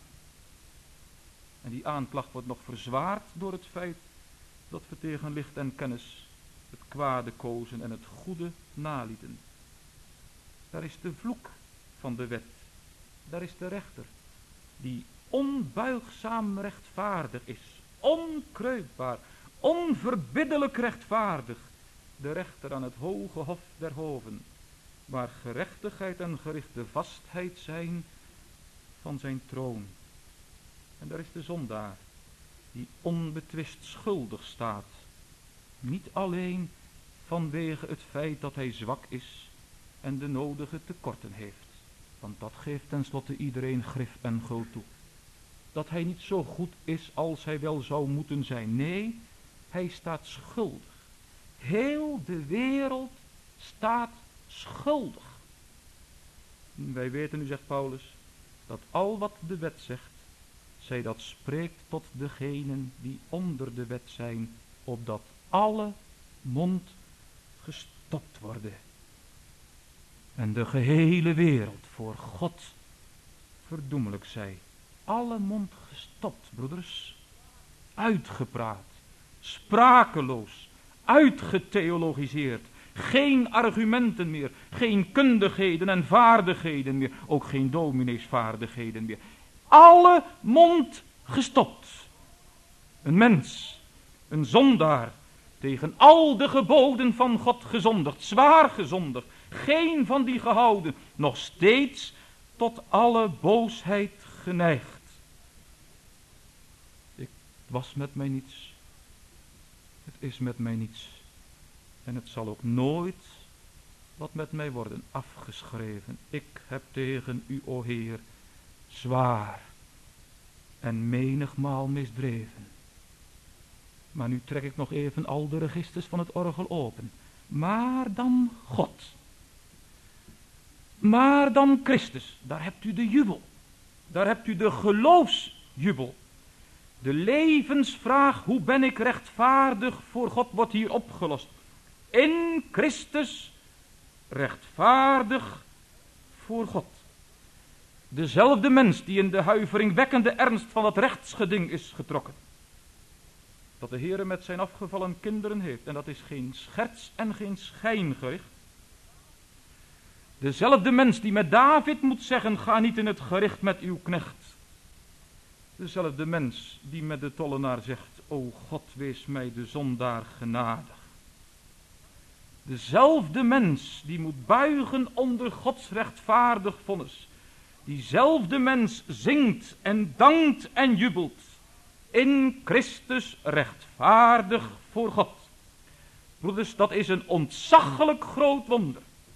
En die aanklacht wordt nog verzwaard door het feit dat we tegen licht en kennis het kwade kozen en het goede nalieten. Daar is de vloek van de wet. Daar is de rechter die onbuigzaam rechtvaardig is. Onkreukbaar, onverbiddelijk rechtvaardig. De rechter aan het hoge hof der hoven, waar gerechtigheid en gericht de vastheid zijn van zijn troon. En daar is de zondaar, die onbetwist schuldig staat. Niet alleen vanwege het feit dat hij zwak is en de nodige tekorten heeft. Want dat geeft tenslotte iedereen grif en guld toe. Dat hij niet zo goed is als hij wel zou moeten zijn. Nee, hij staat schuldig. Heel de wereld staat schuldig. Wij weten, nu zegt Paulus, dat al wat de wet zegt, zij dat spreekt tot degenen die onder de wet zijn, opdat alle mond gestopt worden. En de gehele wereld voor God verdoemelijk zij. Alle mond gestopt, broeders. Uitgepraat, sprakeloos, uitgetheologiseerd. Geen argumenten meer, geen kundigheden en vaardigheden meer, ook geen domineesvaardigheden meer. Alle mond gestopt. Een mens, een zondaar, tegen al de geboden van God gezondigd, zwaar gezondigd, geen van die gehouden, nog steeds tot alle boosheid geneigd. Het was met mij niets, het is met mij niets, en het zal ook nooit wat met mij worden afgeschreven. Ik heb tegen u, o Heer, zwaar en menigmaal misdreven. Maar nu trek ik nog even al de registers van het orgel open. Maar dan God. Maar dan Christus. Daar hebt u de jubel. Daar hebt u de geloofsjubel. De levensvraag, hoe ben ik rechtvaardig voor God, wordt hier opgelost. In Christus rechtvaardig voor God. Dezelfde mens die in de huiveringwekkende ernst van het rechtsgeding is getrokken. Dat de Heere met zijn afgevallen kinderen heeft. En dat is geen scherts en geen schijngericht. Dezelfde mens die met David moet zeggen, ga niet in het gericht met uw knecht. Dezelfde mens die met de tollenaar zegt, o God, wees mij de zondaar genadig. Dezelfde mens die moet buigen onder Gods rechtvaardig vonnis. Diezelfde mens zingt en dankt en jubelt. In Christus rechtvaardig voor God. Broeders, dat is een ontzaglijk groot wonder.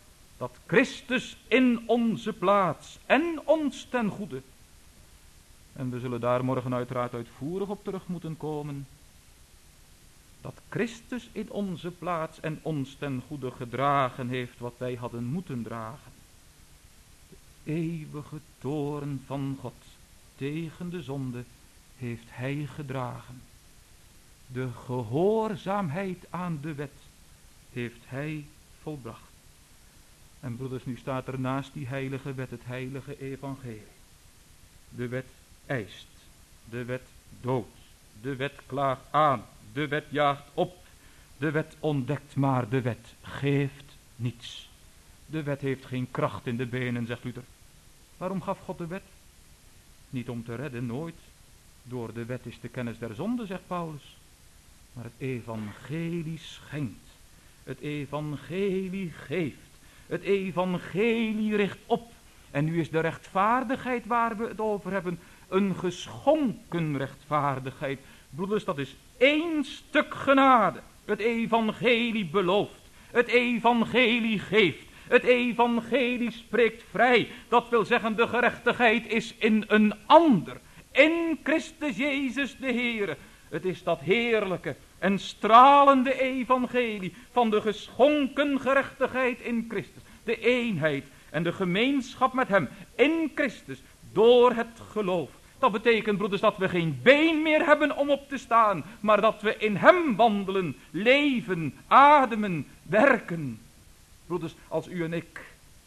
dat Christus in onze plaats en ons ten goede, en we zullen daar morgen uiteraard uitvoerig op terug moeten komen, dat Christus in onze plaats en ons ten goede gedragen heeft wat wij hadden moeten dragen. De eeuwige toorn van God tegen de zonde heeft hij gedragen. De gehoorzaamheid aan de wet heeft hij volbracht. En broeders, nu staat er naast die heilige wet het heilige evangelie. De wet eist, de wet doodt, de wet klaagt aan, de wet jaagt op, de wet ontdekt, maar de wet geeft niets. De wet heeft geen kracht in de benen, zegt Luther. Waarom gaf God de wet? Niet om te redden, nooit. Door de wet is de kennis der zonde, zegt Paulus. Maar het evangelie schenkt. Het evangelie geeft. Het evangelie richt op. En nu is de rechtvaardigheid waar we het over hebben een geschonken rechtvaardigheid. Broeders, dat is één stuk genade. Het evangelie belooft. Het evangelie geeft. Het evangelie spreekt vrij. Dat wil zeggen, de gerechtigheid is in een ander. In Christus Jezus de Heere. Het is dat heerlijke en stralende evangelie van de geschonken gerechtigheid in Christus. De eenheid en de gemeenschap met hem in Christus door het geloof. Dat betekent, broeders, dat we geen been meer hebben om op te staan, maar dat we in hem wandelen, leven, ademen, werken. Broeders, als u en ik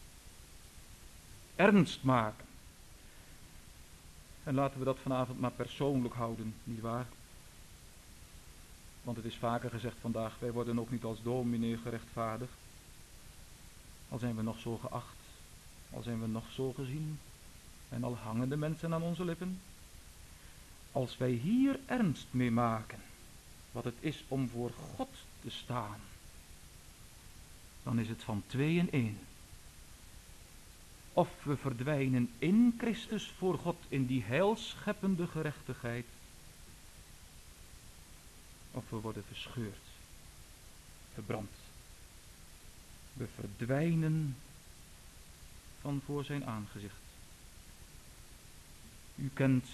ernst maken. En laten we dat vanavond maar persoonlijk houden, nietwaar? Want het is vaker gezegd vandaag, wij worden ook niet als dominee gerechtvaardigd. Al zijn we nog zo geacht, al zijn we nog zo gezien, en al hangen de mensen aan onze lippen. Als wij hier ernst mee maken, wat het is om voor God te staan, dan is het van 2 in 1. Of we verdwijnen in Christus voor God in die heilscheppende gerechtigheid, of we worden verscheurd, verbrand. We verdwijnen van voor zijn aangezicht. U kent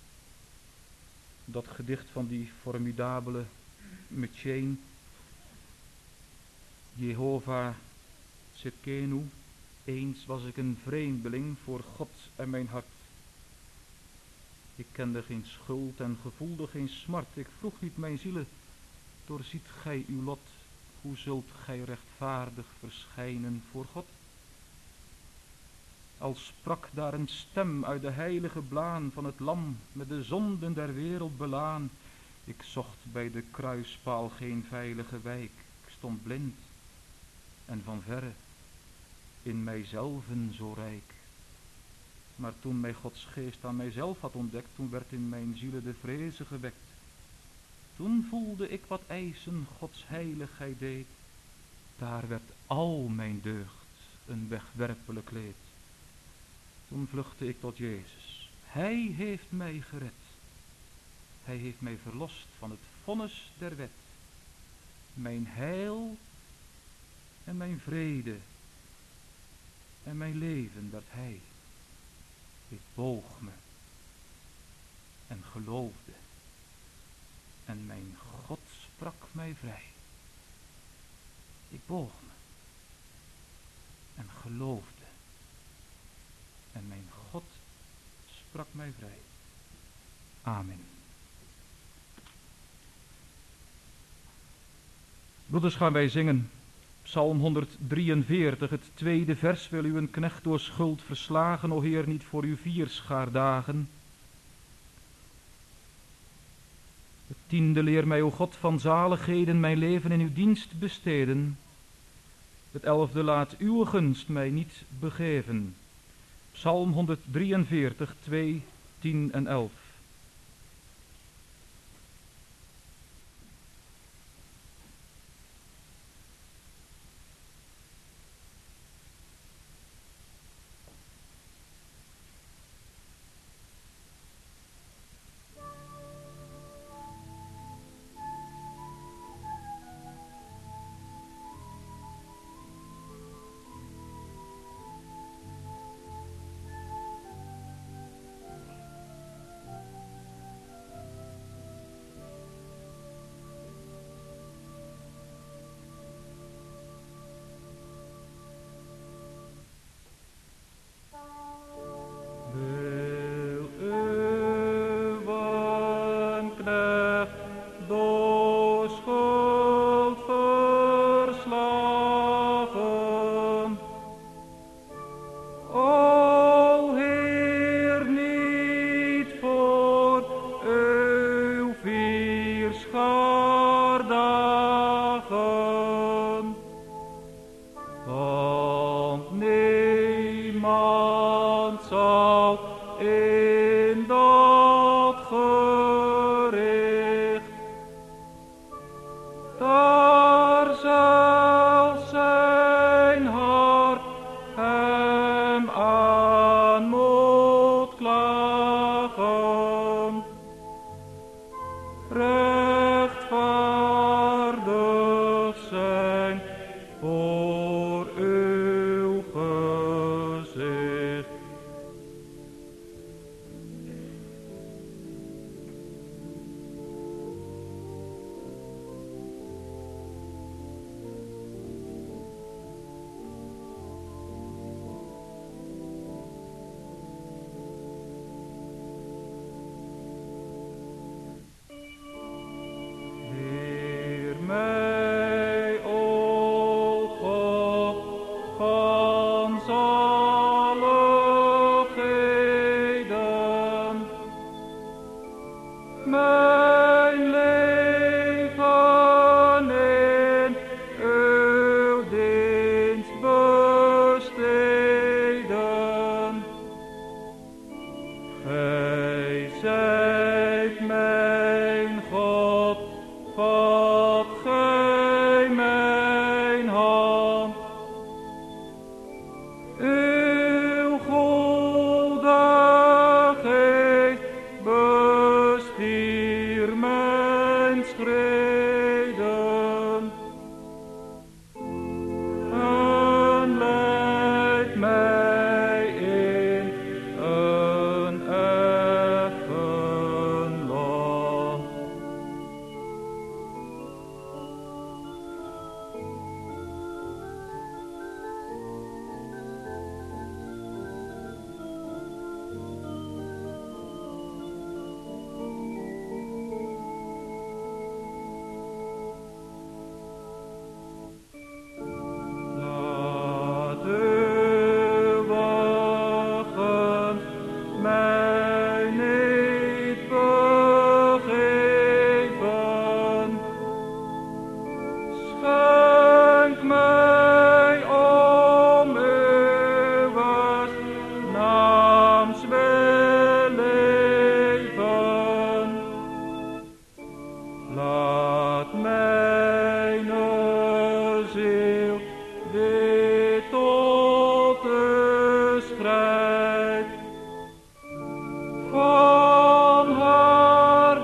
dat gedicht van die formidabele M'Cheyne, Jehovah Tsidkenu. Eens was ik een vreemdeling voor God en mijn hart. Ik kende geen schuld en gevoelde geen smart. Ik vroeg niet mijn zielen, doorziet gij uw lot, hoe zult gij rechtvaardig verschijnen voor God? Als sprak daar een stem uit de heilige blaam van het lam, met de zonden der wereld belaan. Ik zocht bij de kruispaal geen veilige wijk, ik stond blind en van verre in mijzelven zo rijk. Maar toen mij Gods geest aan mijzelf had ontdekt, toen werd in mijn ziele de vreze gewekt. Toen voelde ik wat eisen Gods heiligheid deed. Daar werd al mijn deugd een wegwerpelijk leed. Toen vluchtte ik tot Jezus. Hij heeft mij gered. Hij heeft mij verlost van het vonnis der wet. Mijn heil en mijn vrede en mijn leven werd hij. Ik boog me en geloofde. En mijn God sprak mij vrij. Ik boog me en geloofde. En mijn God sprak mij vrij. Amen. Broeders, gaan wij zingen. Psalm 143, het 2e vers. Wil u een knecht door schuld verslagen, o Heer, niet voor uw vierschaardagen. Het 10e, leer mij, o God van zaligheden, mijn leven in uw dienst besteden. Het 11e, laat uw gunst mij niet begeven. Psalm 143, 2, 10 en 11. zal in dat gericht. Daar zal zijn hart hem aan moet klagen. Rechtvaardig zijn voor uw gezicht. Leer mij, o God, van zaligheden, mijn leven in uw dienst besteden. Gij zijt mijn God, vat gij mijn hand. Uw goede geest bestier mijn schreden. En leid mij in een effen land. Laat uw wagen mij niet begeven. Schenk mij om uw naams wil leven. Laat mijn ziel dit tot u strijdt. Van haar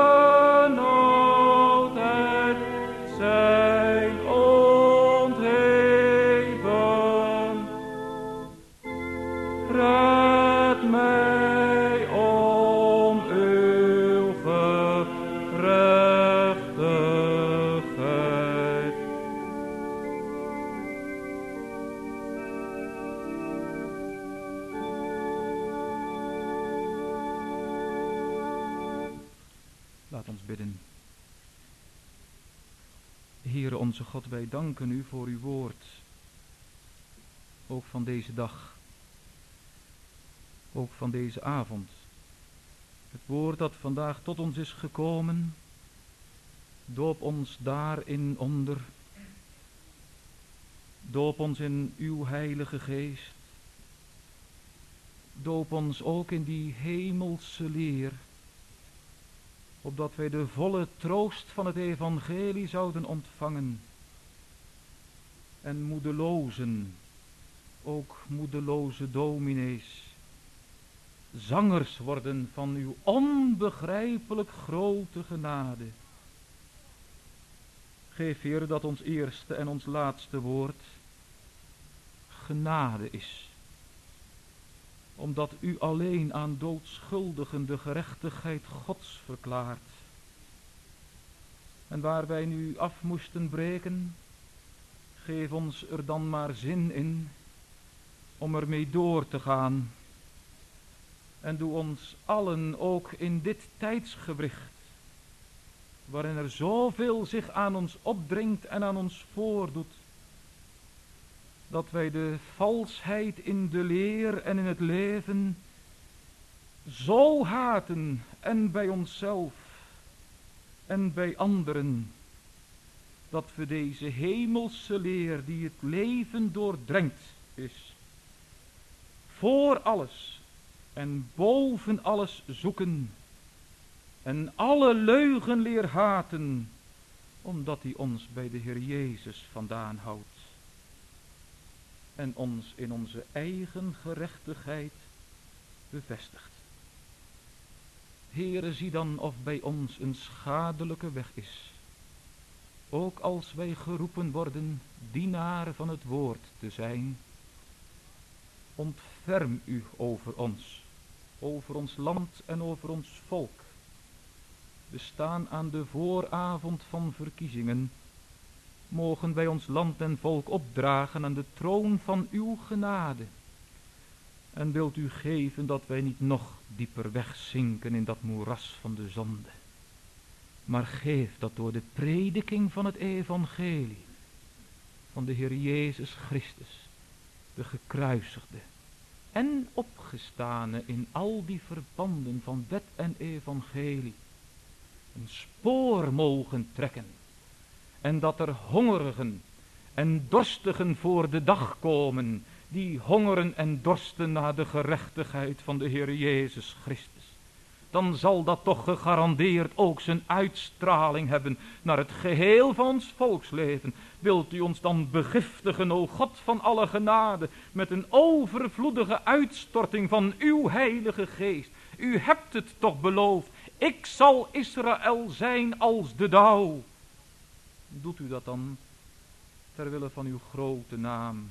benauwdheid zijn ontheven. Red mij om uw gerechtigheid. Laat ons bidden. Heere onze God, wij danken u voor uw woord. Ook van deze dag. Ook van deze avond. Het woord dat vandaag tot ons is gekomen. Doop ons daarin onder. Doop ons in uw heilige geest. Doop ons ook in die hemelse leer, opdat wij de volle troost van het evangelie zouden ontvangen. En moedelozen, ook moedeloze dominees, zangers worden van uw onbegrijpelijk grote genade. Geef, Heer, dat ons eerste en ons laatste woord genade is, omdat u alleen aan doodschuldigen de gerechtigheid Gods verklaart. En waar wij nu af moesten breken, geef ons er dan maar zin in om ermee door te gaan. En doe ons allen ook in dit tijdsgewricht, waarin er zoveel zich aan ons opdringt en aan ons voordoet, dat wij de valsheid in de leer en in het leven zo haten, en bij onszelf en bij anderen, dat we deze hemelse leer die het leven doordrenkt is, voor alles en boven alles zoeken en alle leugenleer haten, omdat die ons bij de Heer Jezus vandaan houdt en ons in onze eigen gerechtigheid bevestigt. Heere, zie dan of bij ons een schadelijke weg is, ook als wij geroepen worden dienaar van het woord te zijn. Ontferm u over ons land en over ons volk. We staan aan de vooravond van verkiezingen. Mogen wij ons land en volk opdragen aan de troon van uw genade. En wilt u geven dat wij niet nog dieper wegzinken in dat moeras van de zonde. Maar geef dat door de prediking van het evangelie van de Heer Jezus Christus, de gekruisigde en opgestane in al die verbanden van wet en evangelie, een spoor mogen trekken. En dat er hongerigen en dorstigen voor de dag komen, die hongeren en dorsten naar de gerechtigheid van de Heer Jezus Christus. Dan zal dat toch gegarandeerd ook zijn uitstraling hebben naar het geheel van ons volksleven. Wilt u ons dan begiftigen, o God van alle genade, met een overvloedige uitstorting van uw heilige geest. U hebt het toch beloofd, ik zal Israël zijn als de dauw. Doet u dat dan ter wille van uw grote naam,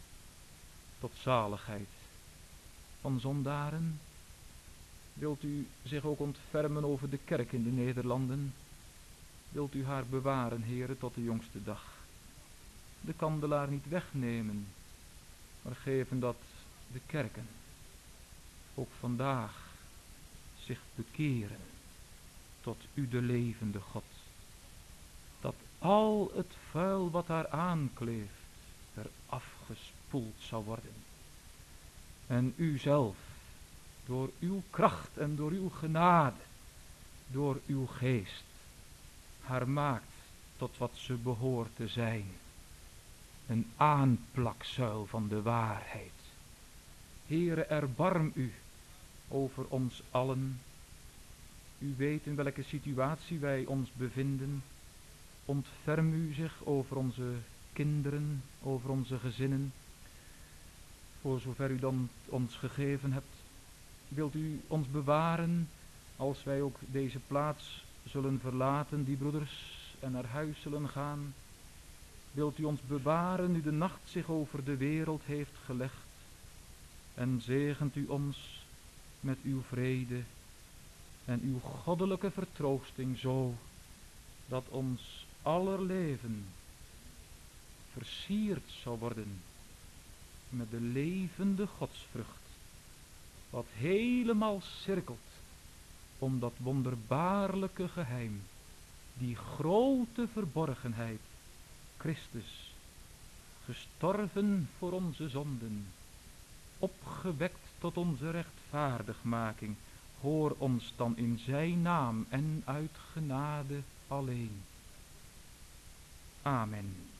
tot zaligheid van zondaren? Wilt u zich ook ontfermen over de kerk in de Nederlanden? Wilt u haar bewaren, Heere, tot de jongste dag? De kandelaar niet wegnemen, maar geven dat de kerken ook vandaag zich bekeren tot u de levende God. Dat al het vuil wat daar aankleeft eraf gespoeld zou worden. En u zelf, door uw kracht en door uw genade, door uw geest, haar maakt tot wat ze behoort te zijn. Een aanplakzuil van de waarheid. Heere, erbarm u over ons allen. U weet in welke situatie wij ons bevinden. Ontferm u zich over onze kinderen, over onze gezinnen. Voor zover u dan ons gegeven hebt. Wilt u ons bewaren als wij ook deze plaats zullen verlaten, die broeders, en naar huis zullen gaan? Wilt u ons bewaren nu de nacht zich over de wereld heeft gelegd? En zegent u ons met uw vrede en uw goddelijke vertroosting zo, dat ons aller leven versierd zal worden met de levende godsvrucht, wat helemaal cirkelt om dat wonderbaarlijke geheim, die grote verborgenheid, Christus, gestorven voor onze zonden, opgewekt tot onze rechtvaardigmaking. Hoor ons dan in zijn naam en uit genade alleen. Amen.